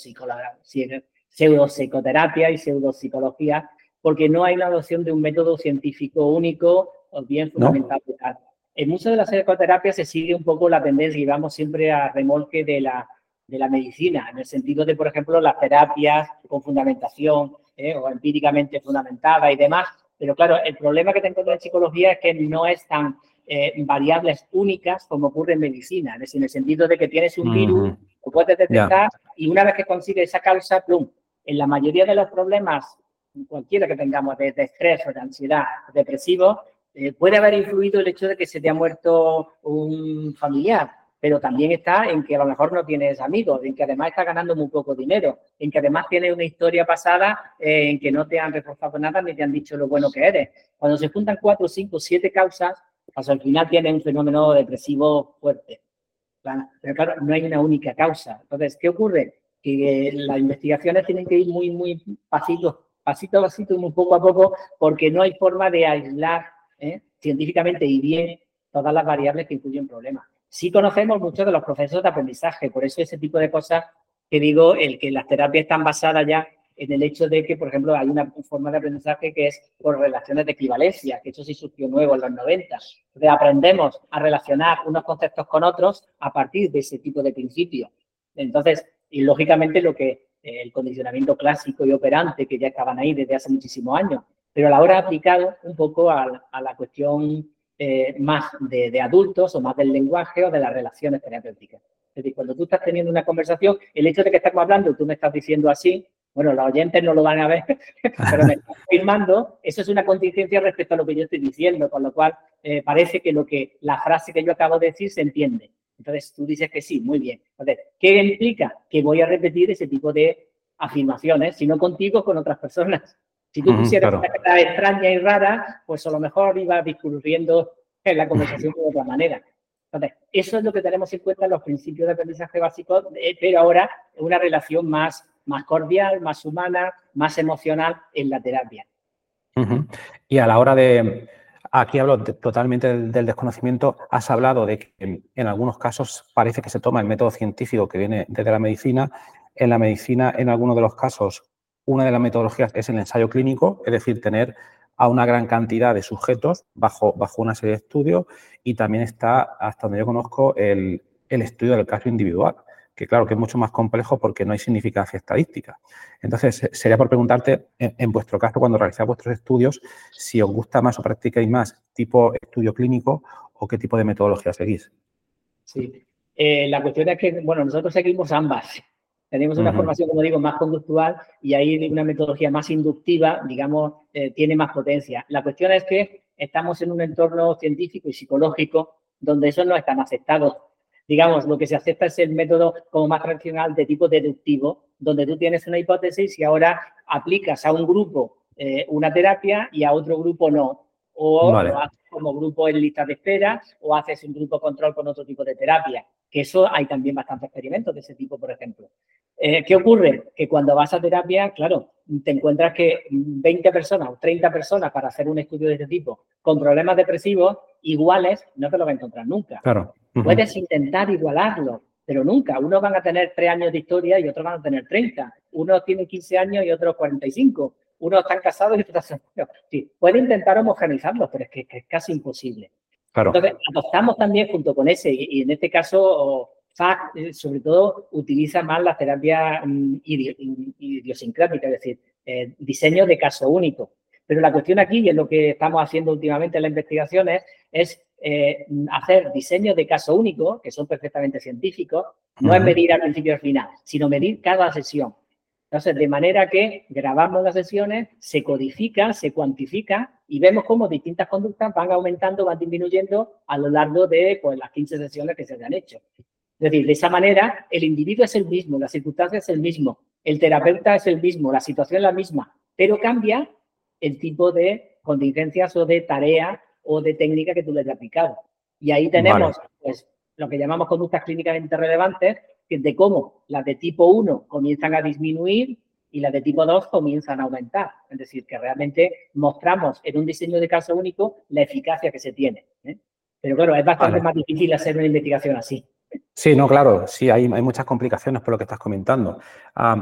pseudo-psicoterapia y pseudo-psicología, porque no hay la adopción de un método científico único o bien fundamental. ¿No? En muchas de las psicoterapias se sigue un poco la tendencia y vamos siempre a remolque de la, de la medicina, en el sentido de, por ejemplo, las terapias con fundamentación ¿eh? o empíricamente fundamentada y demás. Pero claro, el problema que tengo en psicología es que no es tan eh, variables únicas como ocurre en medicina. Es decir, en el sentido de que tienes un virus, Uh-huh. lo puedes detectar Yeah. y una vez que consigues esa causa, plum. En la mayoría de los problemas, cualquiera que tengamos de, de estrés o de ansiedad depresivo, eh, puede haber influido el hecho de que se te ha muerto un familiar, pero también está en que a lo mejor no tienes amigos, en que además estás ganando muy poco dinero, en que además tienes una historia pasada eh, en que no te han reforzado nada ni te han dicho lo bueno que eres. Cuando se juntan cuatro, cinco, siete causas, pues al final tienes un fenómeno depresivo fuerte. Pero claro, no hay una única causa. Entonces, ¿qué ocurre? Que las investigaciones tienen que ir muy, muy pasito, pasito a pasito, muy poco a poco, porque no hay forma de aislar ¿eh? científicamente y bien todas las variables que influyen en problemas. Sí conocemos muchos de los procesos de aprendizaje, por eso ese tipo de cosas que digo, el que las terapias están basadas ya en el hecho de que, por ejemplo, hay una forma de aprendizaje que es por relaciones de equivalencia, que eso sí surgió nuevo en los noventa. Entonces, aprendemos a relacionar unos conceptos con otros a partir de ese tipo de principios. Entonces, y lógicamente lo que eh, el condicionamiento clásico y operante, que ya estaban ahí desde hace muchísimos años, pero a la hora aplicado un poco a, a la cuestión eh, más de, de adultos o más del lenguaje o de las relaciones terapéuticas. Es decir, cuando tú estás teniendo una conversación, el hecho de que estamos hablando, tú me estás diciendo así, bueno, los oyentes no lo van a ver, pero me están afirmando, eso es una contingencia respecto a lo que yo estoy diciendo, con lo cual eh, parece que, lo que la frase que yo acabo de decir se entiende. Entonces, tú dices que sí, muy bien. Entonces, ¿qué implica? Que voy a repetir ese tipo de afirmaciones, si no contigo, con otras personas. Si tú pusieras uh-huh, claro. una cara extraña y rara, pues a lo mejor ibas discurriendo en la conversación de otra manera. Entonces, eso es lo que tenemos en cuenta en los principios de aprendizaje básicos, pero ahora una relación más, más cordial, más humana, más emocional en la terapia. Uh-huh. Y a la hora de, aquí hablo de, totalmente del, del desconocimiento, has hablado de que en, en algunos casos parece que se toma el método científico que viene desde la medicina. En la medicina, en algunos de los casos, una de las metodologías es el ensayo clínico, es decir, tener a una gran cantidad de sujetos bajo, bajo una serie de estudios, y también está, hasta donde yo conozco, el, el estudio del caso individual, que claro que es mucho más complejo porque no hay significancia estadística. Entonces, sería por preguntarte, en, en vuestro caso, cuando realizáis vuestros estudios, si os gusta más o practicáis más tipo estudio clínico o qué tipo de metodología seguís. Sí, eh, la cuestión es que, bueno, nosotros seguimos ambas. Tenemos una uh-huh. formación, como digo, más conductual y ahí una metodología más inductiva, digamos, eh, tiene más potencia. La cuestión es que estamos en un entorno científico y psicológico donde eso no es tan aceptado. Digamos, lo que se acepta es el método como más tradicional de tipo deductivo, donde tú tienes una hipótesis y ahora aplicas a un grupo eh, una terapia y a otro grupo no. O vale. lo haces como grupo en lista de espera o haces un grupo control con otro tipo de terapia. Que eso hay también bastantes experimentos de ese tipo, por ejemplo. Eh, ¿Qué ocurre? Que cuando vas a terapia, claro, te encuentras que veinte personas o treinta personas para hacer un estudio de este tipo con problemas depresivos iguales no te lo vas a encontrar nunca. Claro. Uh-huh. Puedes intentar igualarlo, pero nunca. Unos van a tener tres años de historia y otros van a tener treinta. Unos tienen quince años y otros cuarenta y cinco. Unos están casados y otros están... Sí, puede intentar homogeneizarlos, pero es que, que es casi imposible. Claro. Entonces, adoptamos también junto con ese, y, y en este caso, F A C, sobre todo, utiliza más la terapia um, idiosincrática, es decir, eh, diseño de caso único. Pero la cuestión aquí, y es lo que estamos haciendo últimamente en las investigaciones, es eh, hacer diseños de caso único, que son perfectamente científicos, no uh-huh. es medir al principio y al final, sino medir cada sesión. Entonces, de manera que grabamos las sesiones, se codifica, se cuantifica y vemos cómo distintas conductas van aumentando, van disminuyendo a lo largo de pues, las quince sesiones que se han hecho. Es decir, de esa manera, el individuo es el mismo, la circunstancia es el mismo, el terapeuta es el mismo, la situación es la misma, pero cambia el tipo de contingencias o de tarea o de técnica que tú le has aplicado. Y ahí tenemos vale. pues, lo que llamamos conductas clínicamente relevantes, de cómo las de tipo uno comienzan a disminuir y las de tipo dos comienzan a aumentar. Es decir, que realmente mostramos en un diseño de caso único la eficacia que se tiene. ¿eh? Pero claro, es bastante vale. más difícil hacer una investigación así. Sí, no, claro, sí, hay, hay muchas complicaciones por lo que estás comentando. Um,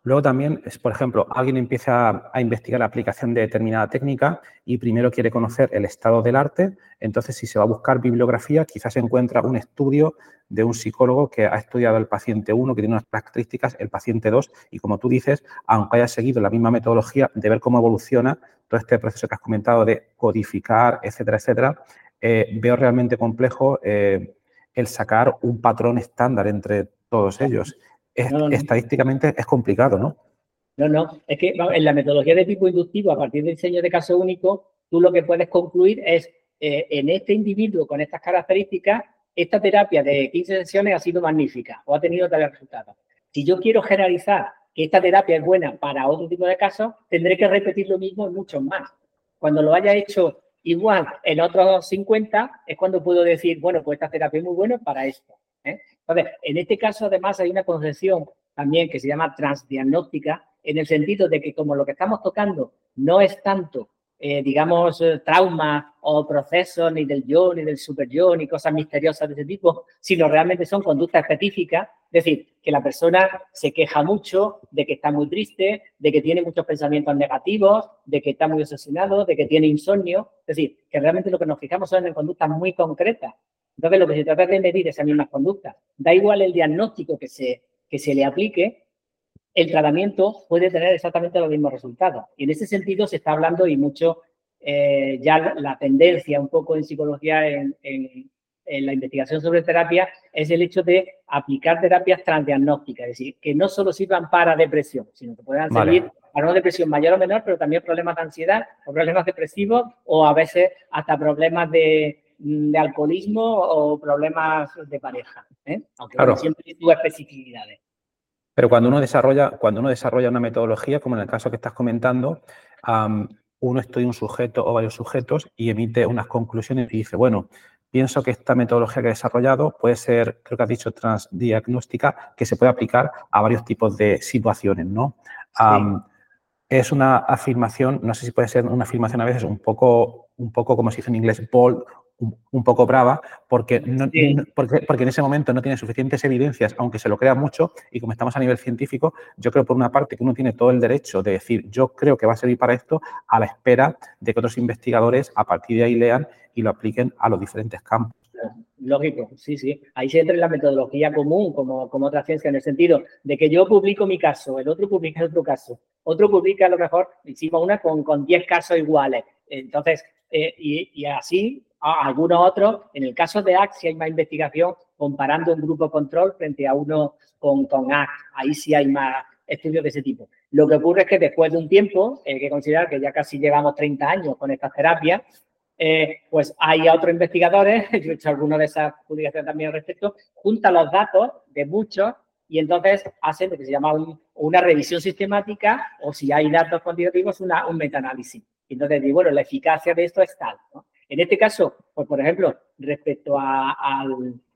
Luego también, es, por ejemplo, alguien empieza a, a investigar la aplicación de determinada técnica y primero quiere conocer el estado del arte. Entonces, si se va a buscar bibliografía, quizás encuentra un estudio de un psicólogo que ha estudiado al paciente uno, que tiene unas características, el paciente dos, y como tú dices, aunque haya seguido la misma metodología de ver cómo evoluciona todo este proceso que has comentado de codificar, etcétera, etcétera, eh, veo realmente complejo eh, el sacar un patrón estándar entre todos ellos. Es, No, no, no. Estadísticamente es complicado, ¿no? No, no. Es que vamos, en la metodología de tipo inductivo, a partir del diseño de caso único, tú lo que puedes concluir es, eh, en este individuo con estas características, esta terapia de quince sesiones ha sido magnífica o ha tenido tales resultados. Si yo quiero generalizar que esta terapia es buena para otro tipo de casos, tendré que repetir lo mismo en muchos más. Cuando lo haya hecho igual en otros cincuenta, es cuando puedo decir, bueno, pues esta terapia es muy buena para esto, ¿eh? Entonces, en este caso, además, hay una concepción también que se llama transdiagnóstica, en el sentido de que como lo que estamos tocando no es tanto, eh, digamos, eh, trauma o procesos ni del yo, ni del super yo, ni cosas misteriosas de ese tipo, sino realmente son conductas específicas, es decir, que la persona se queja mucho, de que está muy triste, de que tiene muchos pensamientos negativos, de que está muy obsesionado, de que tiene insomnio, es decir, que realmente lo que nos fijamos son en conductas muy concretas. Entonces, lo que se trata es de medir esas mismas conductas. Da igual el diagnóstico que se, que se le aplique, el tratamiento puede tener exactamente los mismos resultados. Y en ese sentido se está hablando y mucho eh, ya la, la tendencia un poco en psicología, en, en, en la investigación sobre terapia, es el hecho de aplicar terapias transdiagnósticas, es decir, que no solo sirvan para depresión, sino que puedan servir vale. para una depresión mayor o menor, pero también problemas de ansiedad o problemas depresivos o a veces hasta problemas de de alcoholismo o problemas de pareja, ¿eh? Aunque claro. bueno, siempre hay sus especificidades. Pero cuando uno desarrolla, cuando uno desarrolla una metodología, como en el caso que estás comentando, um, uno estudia un sujeto o varios sujetos y emite unas conclusiones y dice, bueno, pienso que esta metodología que he desarrollado puede ser, creo que has dicho, transdiagnóstica, que se puede aplicar a varios tipos de situaciones, ¿no? Sí. Um, es una afirmación, no sé si puede ser una afirmación a veces un poco, un poco como se dice en inglés, bold, un, un poco brava, porque, no, sí. no, porque, porque en ese momento no tiene suficientes evidencias, aunque se lo crea mucho, y como estamos a nivel científico, yo creo por una parte que uno tiene todo el derecho de decir, yo creo que va a servir para esto, a la espera de que otros investigadores a partir de ahí lean y lo apliquen a los diferentes campos. Lógico, sí, sí. Ahí se entra en la metodología común, como, como otra ciencia, en el sentido de que yo publico mi caso, el otro publica otro caso, otro publica a lo mejor, hicimos una con, con diez casos iguales. Entonces, eh, y, y así, a algunos otros, en el caso de A C, si hay más investigación comparando un grupo control frente a uno con, con A C. Ahí sí hay más estudios de ese tipo. Lo que ocurre es que después de un tiempo, hay que considerar que ya casi llevamos treinta años con estas terapias, Eh, pues hay otros investigadores, yo he hecho alguna de esas publicaciones también al respecto, juntan los datos de muchos y entonces hacen lo que se llama un, una revisión sistemática o si hay datos cuantitativos, una, un metaanálisis. Y entonces digo, bueno, la eficacia de esto es tal, ¿no? En este caso, pues por ejemplo, respecto a, a,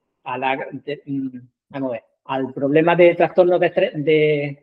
a la, de, vamos a ver, al problema de trastornos de estrés, de,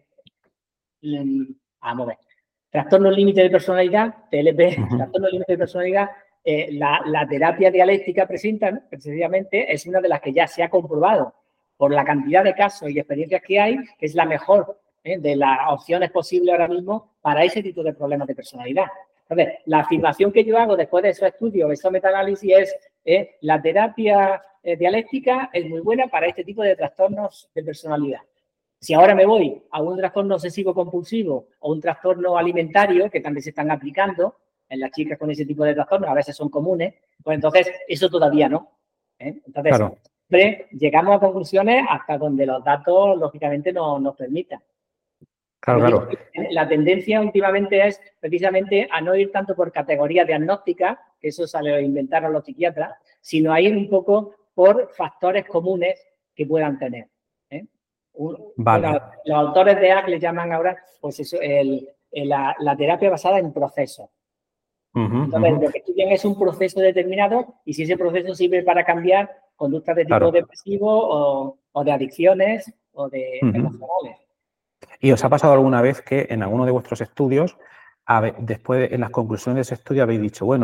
de, vamos a ver, trastornos límite de personalidad, T L P, uh-huh. trastornos límite de personalidad, Eh, la, la terapia dialéctica precisamente, precisamente es una de las que ya se ha comprobado por la cantidad de casos y experiencias que hay, que es la mejor ¿eh? de las opciones posibles ahora mismo para ese tipo de problemas de personalidad. Entonces, la afirmación que yo hago después de esos estudios, de esos metaanálisis es eh, la terapia eh, dialéctica es muy buena para este tipo de trastornos de personalidad. Si ahora me voy a un trastorno obsesivo-compulsivo o un trastorno alimentario, que también se están aplicando, en las chicas con ese tipo de trastornos, a veces son comunes, pues entonces eso todavía no. ¿eh? Entonces, claro. siempre llegamos a conclusiones hasta donde los datos, lógicamente, no, nos permitan. Claro, claro. La tendencia últimamente es precisamente a no ir tanto por categorías diagnósticas, que eso sale a inventaron los psiquiatras, sino a ir un poco por factores comunes que puedan tener. ¿eh? Un, vale. bueno, los autores de A C le llaman ahora, pues eso, el, el, la, la terapia basada en procesos. Uh-huh, Entonces, uh-huh. lo que estudian es un proceso determinado y si ese proceso sirve para cambiar conductas de tipo claro. depresivo o, o de adicciones o de uh-huh. emocionales. ¿Y os ha pasado alguna vez que en alguno de vuestros estudios, a ver, después de, en las conclusiones de ese estudio habéis dicho, bueno,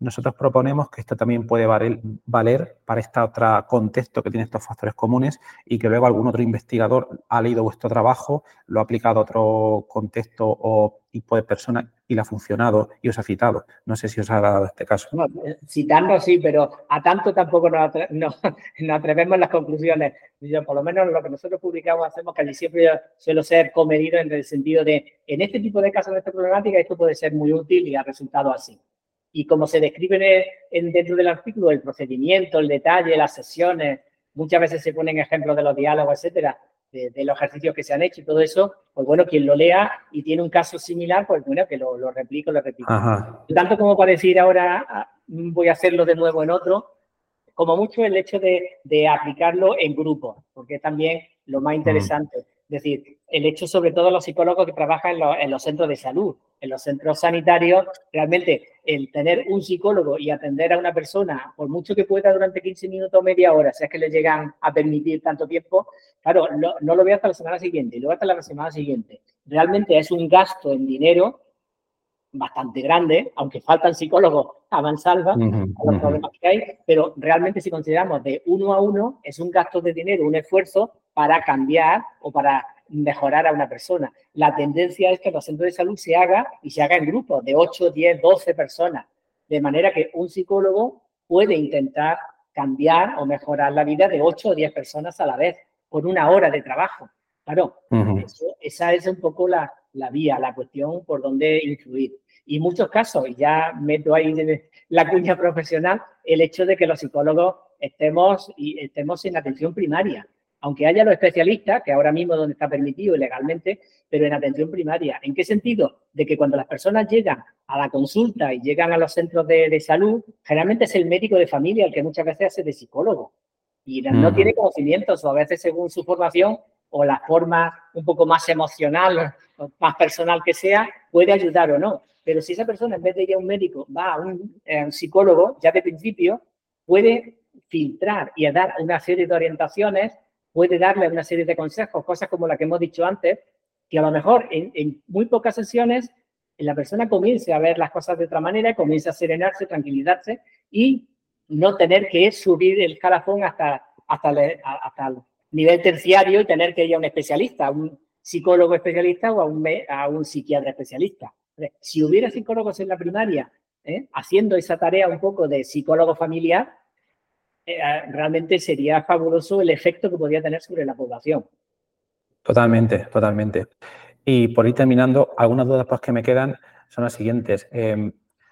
nosotros proponemos que esto también puede valer, valer para este otro contexto que tiene estos factores comunes y que luego algún otro investigador ha leído vuestro trabajo, lo ha aplicado a otro contexto o tipo de persona y le ha funcionado y os ha citado. No sé si os ha dado este caso. No, citando sí, pero a tanto tampoco nos, atre nos, nos atrevemos en las conclusiones. Yo, por lo menos lo que nosotros publicamos hacemos casi siempre suelo ser comedido en el sentido de, en este tipo de casos, en esta problemática, esto puede ser muy útil y ha resultado así. Y como se describe en, dentro del artículo, el procedimiento, el detalle, las sesiones, muchas veces se ponen ejemplos de los diálogos, etcétera, de, de los ejercicios que se han hecho y todo eso, pues bueno, quien lo lea y tiene un caso similar, pues bueno, que lo, lo replico, lo repito. Ajá. Tanto como para decir ahora voy a hacerlo de nuevo en otro, como mucho el hecho de, de aplicarlo en grupo, porque es también lo más interesante. Mm. Es decir, el hecho sobre todo los psicólogos que trabajan en, lo, en los centros de salud, en los centros sanitarios, realmente el tener un psicólogo y atender a una persona, por mucho que pueda durante quince minutos o media hora, si es que le llegan a permitir tanto tiempo, claro, no, no lo veo hasta la semana siguiente, y luego hasta la semana siguiente. Realmente es un gasto en dinero bastante grande, aunque faltan psicólogos a mansalva, uh-huh, a los problemas uh-huh. que hay, pero realmente si consideramos de uno a uno, es un gasto de dinero, un esfuerzo para cambiar o para mejorar a una persona. La tendencia es que los centros de salud se haga y se haga en grupos de ocho, diez, doce personas, de manera que un psicólogo puede intentar cambiar o mejorar la vida de ocho o diez personas a la vez, con una hora de trabajo. Claro, uh-huh. eso, esa es un poco la, la vía, la cuestión por donde influir. Y en muchos casos, y ya meto ahí la cuña profesional, el hecho de que los psicólogos estemos, y estemos en atención primaria. Aunque haya los especialistas, que ahora mismo es donde está permitido legalmente, pero en atención primaria. ¿En qué sentido? De que cuando las personas llegan a la consulta y llegan a los centros de, de salud, generalmente es el médico de familia el que muchas veces hace de psicólogo. Y no uh-huh. tiene conocimientos, o a veces según su formación, o la forma un poco más emocional, más personal que sea, puede ayudar o no. Pero si esa persona, en vez de ir a un médico, va a un, eh, un psicólogo, ya de principio, puede filtrar y dar una serie de orientaciones, puede darle una serie de consejos, cosas como la que hemos dicho antes, que a lo mejor en, en muy pocas sesiones la persona comience a ver las cosas de otra manera, comience a serenarse, tranquilizarse y no tener que subir el escalafón hasta, hasta, le, hasta el nivel terciario y tener que ir a un especialista, a un psicólogo especialista o a un, a un psiquiatra especialista. Si hubiera psicólogos en la primaria, ¿eh? haciendo esa tarea un poco de psicólogo familiar, eh, realmente sería fabuloso el efecto que podría tener sobre la población. Totalmente, totalmente. Y por ir terminando, algunas dudas pues, que me quedan son las siguientes. Eh,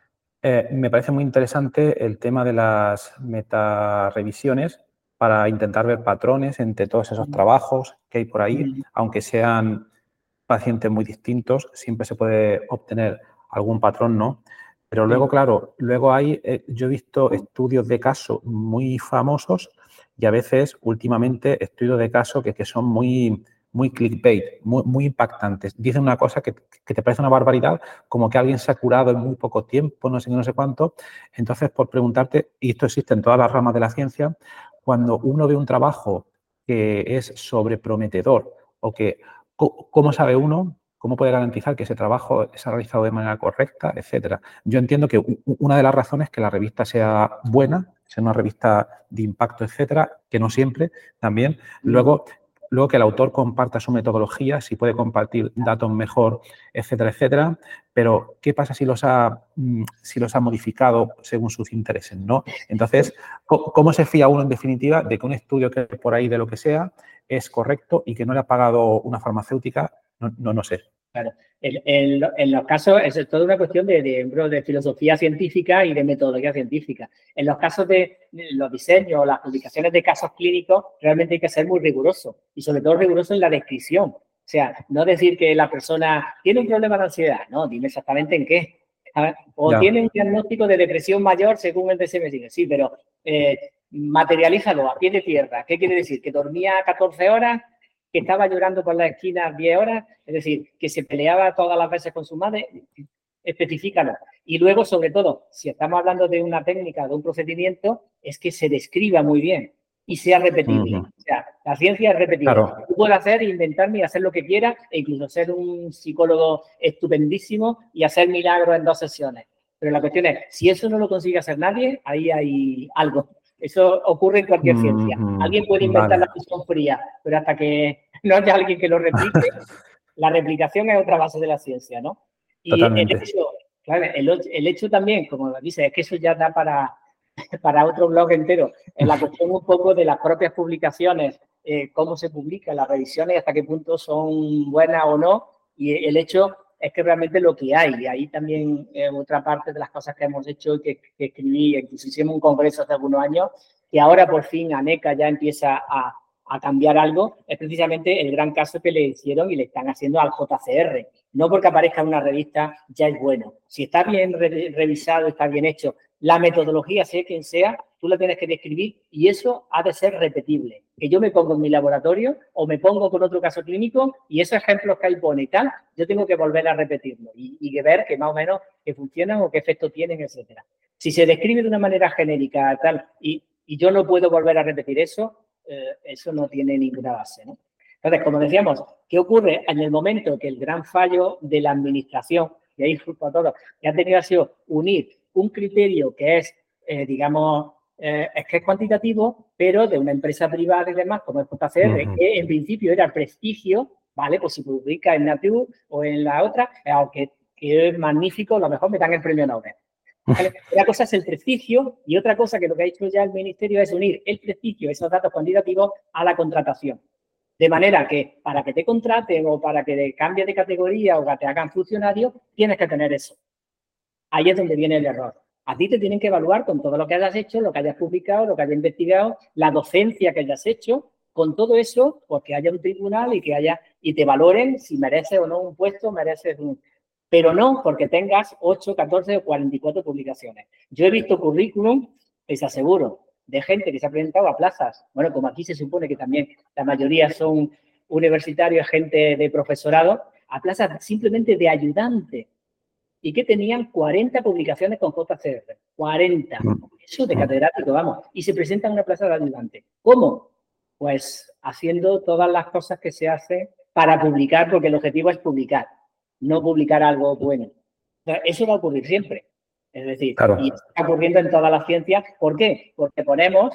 eh, me parece muy interesante el tema de las metarevisiones para intentar ver patrones entre todos esos trabajos que hay por ahí, mm. aunque sean pacientes muy distintos, siempre se puede obtener algún patrón, ¿no? Pero luego, claro, luego hay, eh, yo he visto estudios de caso muy famosos y a veces, últimamente, estudios de caso que, que son muy, muy clickbait, muy, muy impactantes. Dicen una cosa que, que te parece una barbaridad, como que alguien se ha curado en muy poco tiempo, no sé qué, no sé cuánto. Entonces, por preguntarte, y esto existe en todas las ramas de la ciencia, cuando uno ve un trabajo que es sobreprometedor o que ¿cómo sabe uno, cómo puede garantizar que ese trabajo se ha realizado de manera correcta, etcétera? Yo entiendo que una de las razones es que la revista sea buena, sea una revista de impacto, etcétera, que no siempre, también. Luego, luego que el autor comparta su metodología, si puede compartir datos mejor, etcétera, etcétera. Pero, ¿qué pasa si los ha, si los ha modificado según sus intereses, ¿no? Entonces, ¿cómo se fía uno, en definitiva, de que un estudio que por ahí de lo que sea es correcto y que no le ha pagado una farmacéutica? No, no, no sé. Claro. En, en, en los casos, es toda una cuestión de, de, de filosofía científica y de metodología científica. En los casos de los diseños o las publicaciones de casos clínicos, realmente hay que ser muy riguroso y sobre todo riguroso en la descripción. O sea, no decir que la persona tiene un problema de ansiedad, no, dime exactamente en qué. O ya. Tiene un diagnóstico de depresión mayor según el D S M. Sí, pero eh, materialízalo a pie de tierra. ¿Qué quiere decir? Que dormía catorce horas, que estaba llorando por la esquina diez horas, es decir, que se peleaba todas las veces con su madre, especifícalo. Y luego, sobre todo, si estamos hablando de una técnica, de un procedimiento, es que se describa muy bien y sea repetible. Uh-huh. O sea, la ciencia es repetible. Claro. Tú puedes hacer, inventarme y hacer lo que quieras, e incluso ser un psicólogo estupendísimo y hacer milagros en dos sesiones. Pero la cuestión es, si eso no lo consigue hacer nadie, ahí hay algo. Eso ocurre en cualquier mm-hmm. ciencia. Alguien puede inventar vale. la fusión fría, pero hasta que no haya alguien que lo replique, la replicación es otra base de la ciencia, ¿no? Y Totalmente. el hecho, claro, el, el hecho también, como dices, es que eso ya da para, para otro blog entero. En la cuestión un poco de las propias publicaciones, eh, cómo se publican las revisiones, hasta qué punto son buenas o no, y el hecho es que realmente lo que hay, y ahí también eh, otra parte de las cosas que hemos hecho y que, que escribí, incluso hicimos un congreso hace algunos años, y ahora por fin ANECA ya empieza a, a cambiar algo, es precisamente el gran caso que le hicieron y le están haciendo al J C R. No porque aparezca en una revista ya es bueno. Si está bien re revisado, está bien hecho, la metodología, sea quien sea, tú la tienes que describir y eso ha de ser repetible. Que yo me pongo en mi laboratorio o me pongo con otro caso clínico y esos ejemplos que ahí pone y tal, yo tengo que volver a repetirlo y, y ver que más o menos que funcionan o qué efecto tienen, etcétera. Si se describe de una manera genérica tal y, y yo no puedo volver a repetir eso, eh, eso no tiene ninguna base, ¿no? Entonces, como decíamos, ¿qué ocurre en el momento que el gran fallo de la administración, y ahí junto a todos, que ha tenido ha sido unir un criterio que es, eh, digamos, eh, es que es cuantitativo, pero de una empresa privada y demás, como es J C R, uh-huh. que en principio era prestigio, ¿vale? Pues si publica en Nature o en la otra, aunque que es magnífico, a lo mejor me dan el premio Nobel. ¿Vale? Una cosa es el prestigio y otra cosa que lo que ha hecho ya el Ministerio es unir el prestigio, esos datos cuantitativos, a la contratación. De manera que para que te contraten o para que te cambies de categoría o que te hagan funcionario, tienes que tener eso. Ahí es donde viene el error. A ti te tienen que evaluar con todo lo que hayas hecho, lo que hayas publicado, lo que hayas investigado, la docencia que hayas hecho, con todo eso, porque haya un tribunal y que haya y te valoren si mereces o no un puesto, mereces un... Pero no porque tengas ocho, catorce o cuarenta y cuatro publicaciones. Yo he visto currículum, les aseguro, de gente que se ha presentado a plazas, bueno, como aquí se supone que también la mayoría son universitarios, gente de profesorado, a plazas simplemente de ayudante, y que tenían cuarenta publicaciones con J C R, cuarenta, eso de catedrático, vamos, y se presentan a una plaza de ayudante. ¿Cómo? Pues haciendo todas las cosas que se hacen para publicar, porque el objetivo es publicar, no publicar algo bueno. O sea, eso va a ocurrir siempre. Es decir, claro. Y está ocurriendo en todas las ciencias. ¿Por qué? Porque ponemos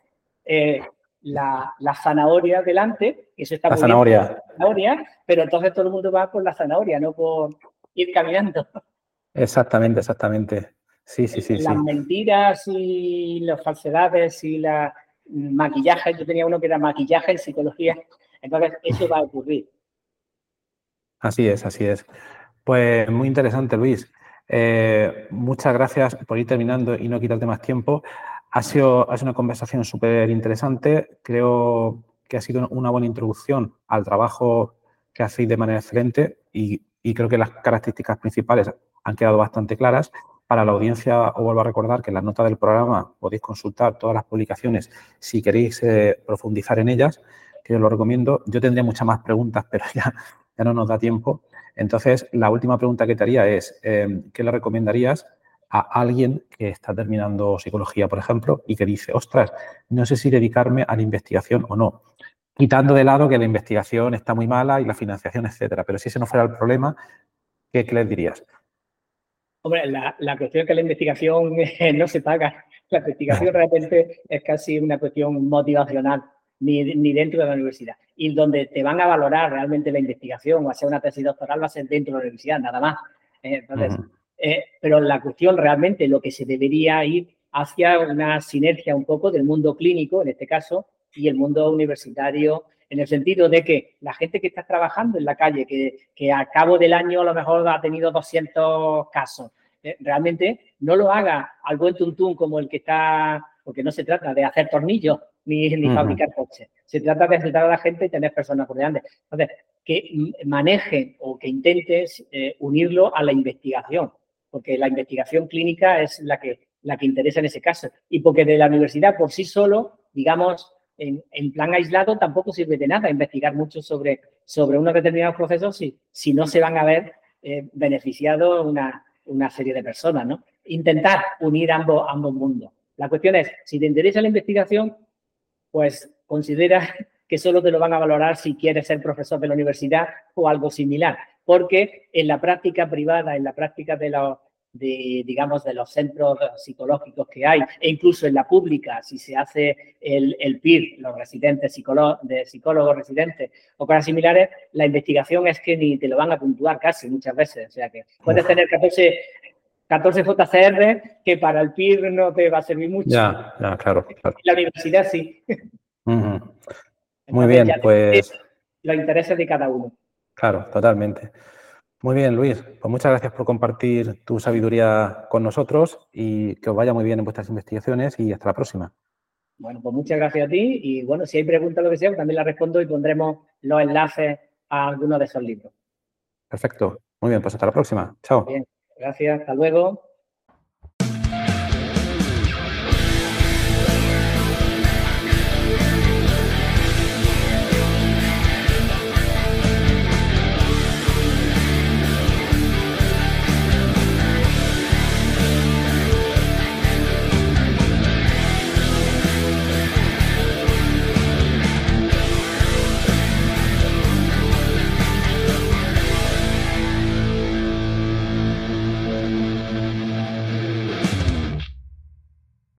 eh, la, la zanahoria delante, que eso está la muy zanahoria. bien, la zanahoria, pero entonces todo el mundo va por la zanahoria, no por ir caminando. Exactamente, exactamente. Sí, sí, sí. Las sí. mentiras y las falsedades y la maquillaje, yo tenía uno que era maquillaje en psicología, entonces eso va a ocurrir. Así es, así es. Pues muy interesante, Luis. Eh, muchas gracias por ir terminando y no quitarte más tiempo. Ha sido, ha sido una conversación súper interesante. Creo que ha sido una buena introducción al trabajo que hacéis de manera excelente y, y creo que las características principales han quedado bastante claras. Para la audiencia, os vuelvo a recordar que en las notas del programa podéis consultar todas las publicaciones si queréis eh, profundizar en ellas, que os lo recomiendo. Yo tendría muchas más preguntas, pero ya, ya no nos da tiempo. Entonces, la última pregunta que te haría es, eh, ¿qué le recomendarías a alguien que está terminando psicología, por ejemplo, y que dice, ostras, no sé si dedicarme a la investigación o no? Quitando de lado que la investigación está muy mala y la financiación, etcétera. Pero si ese no fuera el problema, ¿qué, qué les dirías? Hombre, la, la cuestión es que la investigación eh, no se paga. La investigación realmente es casi una cuestión motivacional, ni, ni dentro de la universidad. Y donde te van a valorar realmente la investigación o hacer una tesis doctoral va a ser dentro de la universidad, nada más. Eh, entonces, uh-huh. eh, pero la cuestión realmente, lo que se debería ir hacia una sinergia un poco del mundo clínico, en este caso, y el mundo universitario, en el sentido de que la gente que está trabajando en la calle, que, que a cabo del año a lo mejor ha tenido doscientos casos, eh, realmente no lo haga al buen tuntún como el que está, porque no se trata de hacer tornillos ni, ni uh-huh. fabricar coches, se trata de aceptar a la gente y tener personas por delante. Entonces, que maneje o que intentes eh, unirlo a la investigación, porque la investigación clínica es la que, la que interesa en ese caso, y porque de la universidad por sí solo, digamos, En, en plan aislado tampoco sirve de nada investigar mucho sobre, sobre unos determinados procesos si, si no se van a ver eh, beneficiados una, una serie de personas, ¿no? Intentar unir ambos, ambos mundos. La cuestión es, si te interesa la investigación, pues considera que solo te lo van a valorar si quieres ser profesor de la universidad o algo similar, porque en la práctica privada, en la práctica de los de, digamos, de los centros psicológicos que hay, e incluso en la pública, si se hace el, el P I R, los residentes psicólogos, de psicólogos residentes o cosas similares, la investigación es que ni te lo van a puntuar casi muchas veces. O sea que puedes tener catorce, catorce J C R que para el P I R no te va a servir mucho. Ya, ya, claro, claro. La universidad sí. Uh-huh. Muy bien, pues... Los intereses de cada uno. Claro, totalmente. Muy bien, Luis. Pues muchas gracias por compartir tu sabiduría con nosotros y que os vaya muy bien en vuestras investigaciones y hasta la próxima. Bueno, pues muchas gracias a ti y bueno, si hay preguntas o lo que sea, también las respondo y pondremos los enlaces a algunos de esos libros. Perfecto. Muy bien, pues hasta la próxima. Chao. Bien, gracias. Hasta luego.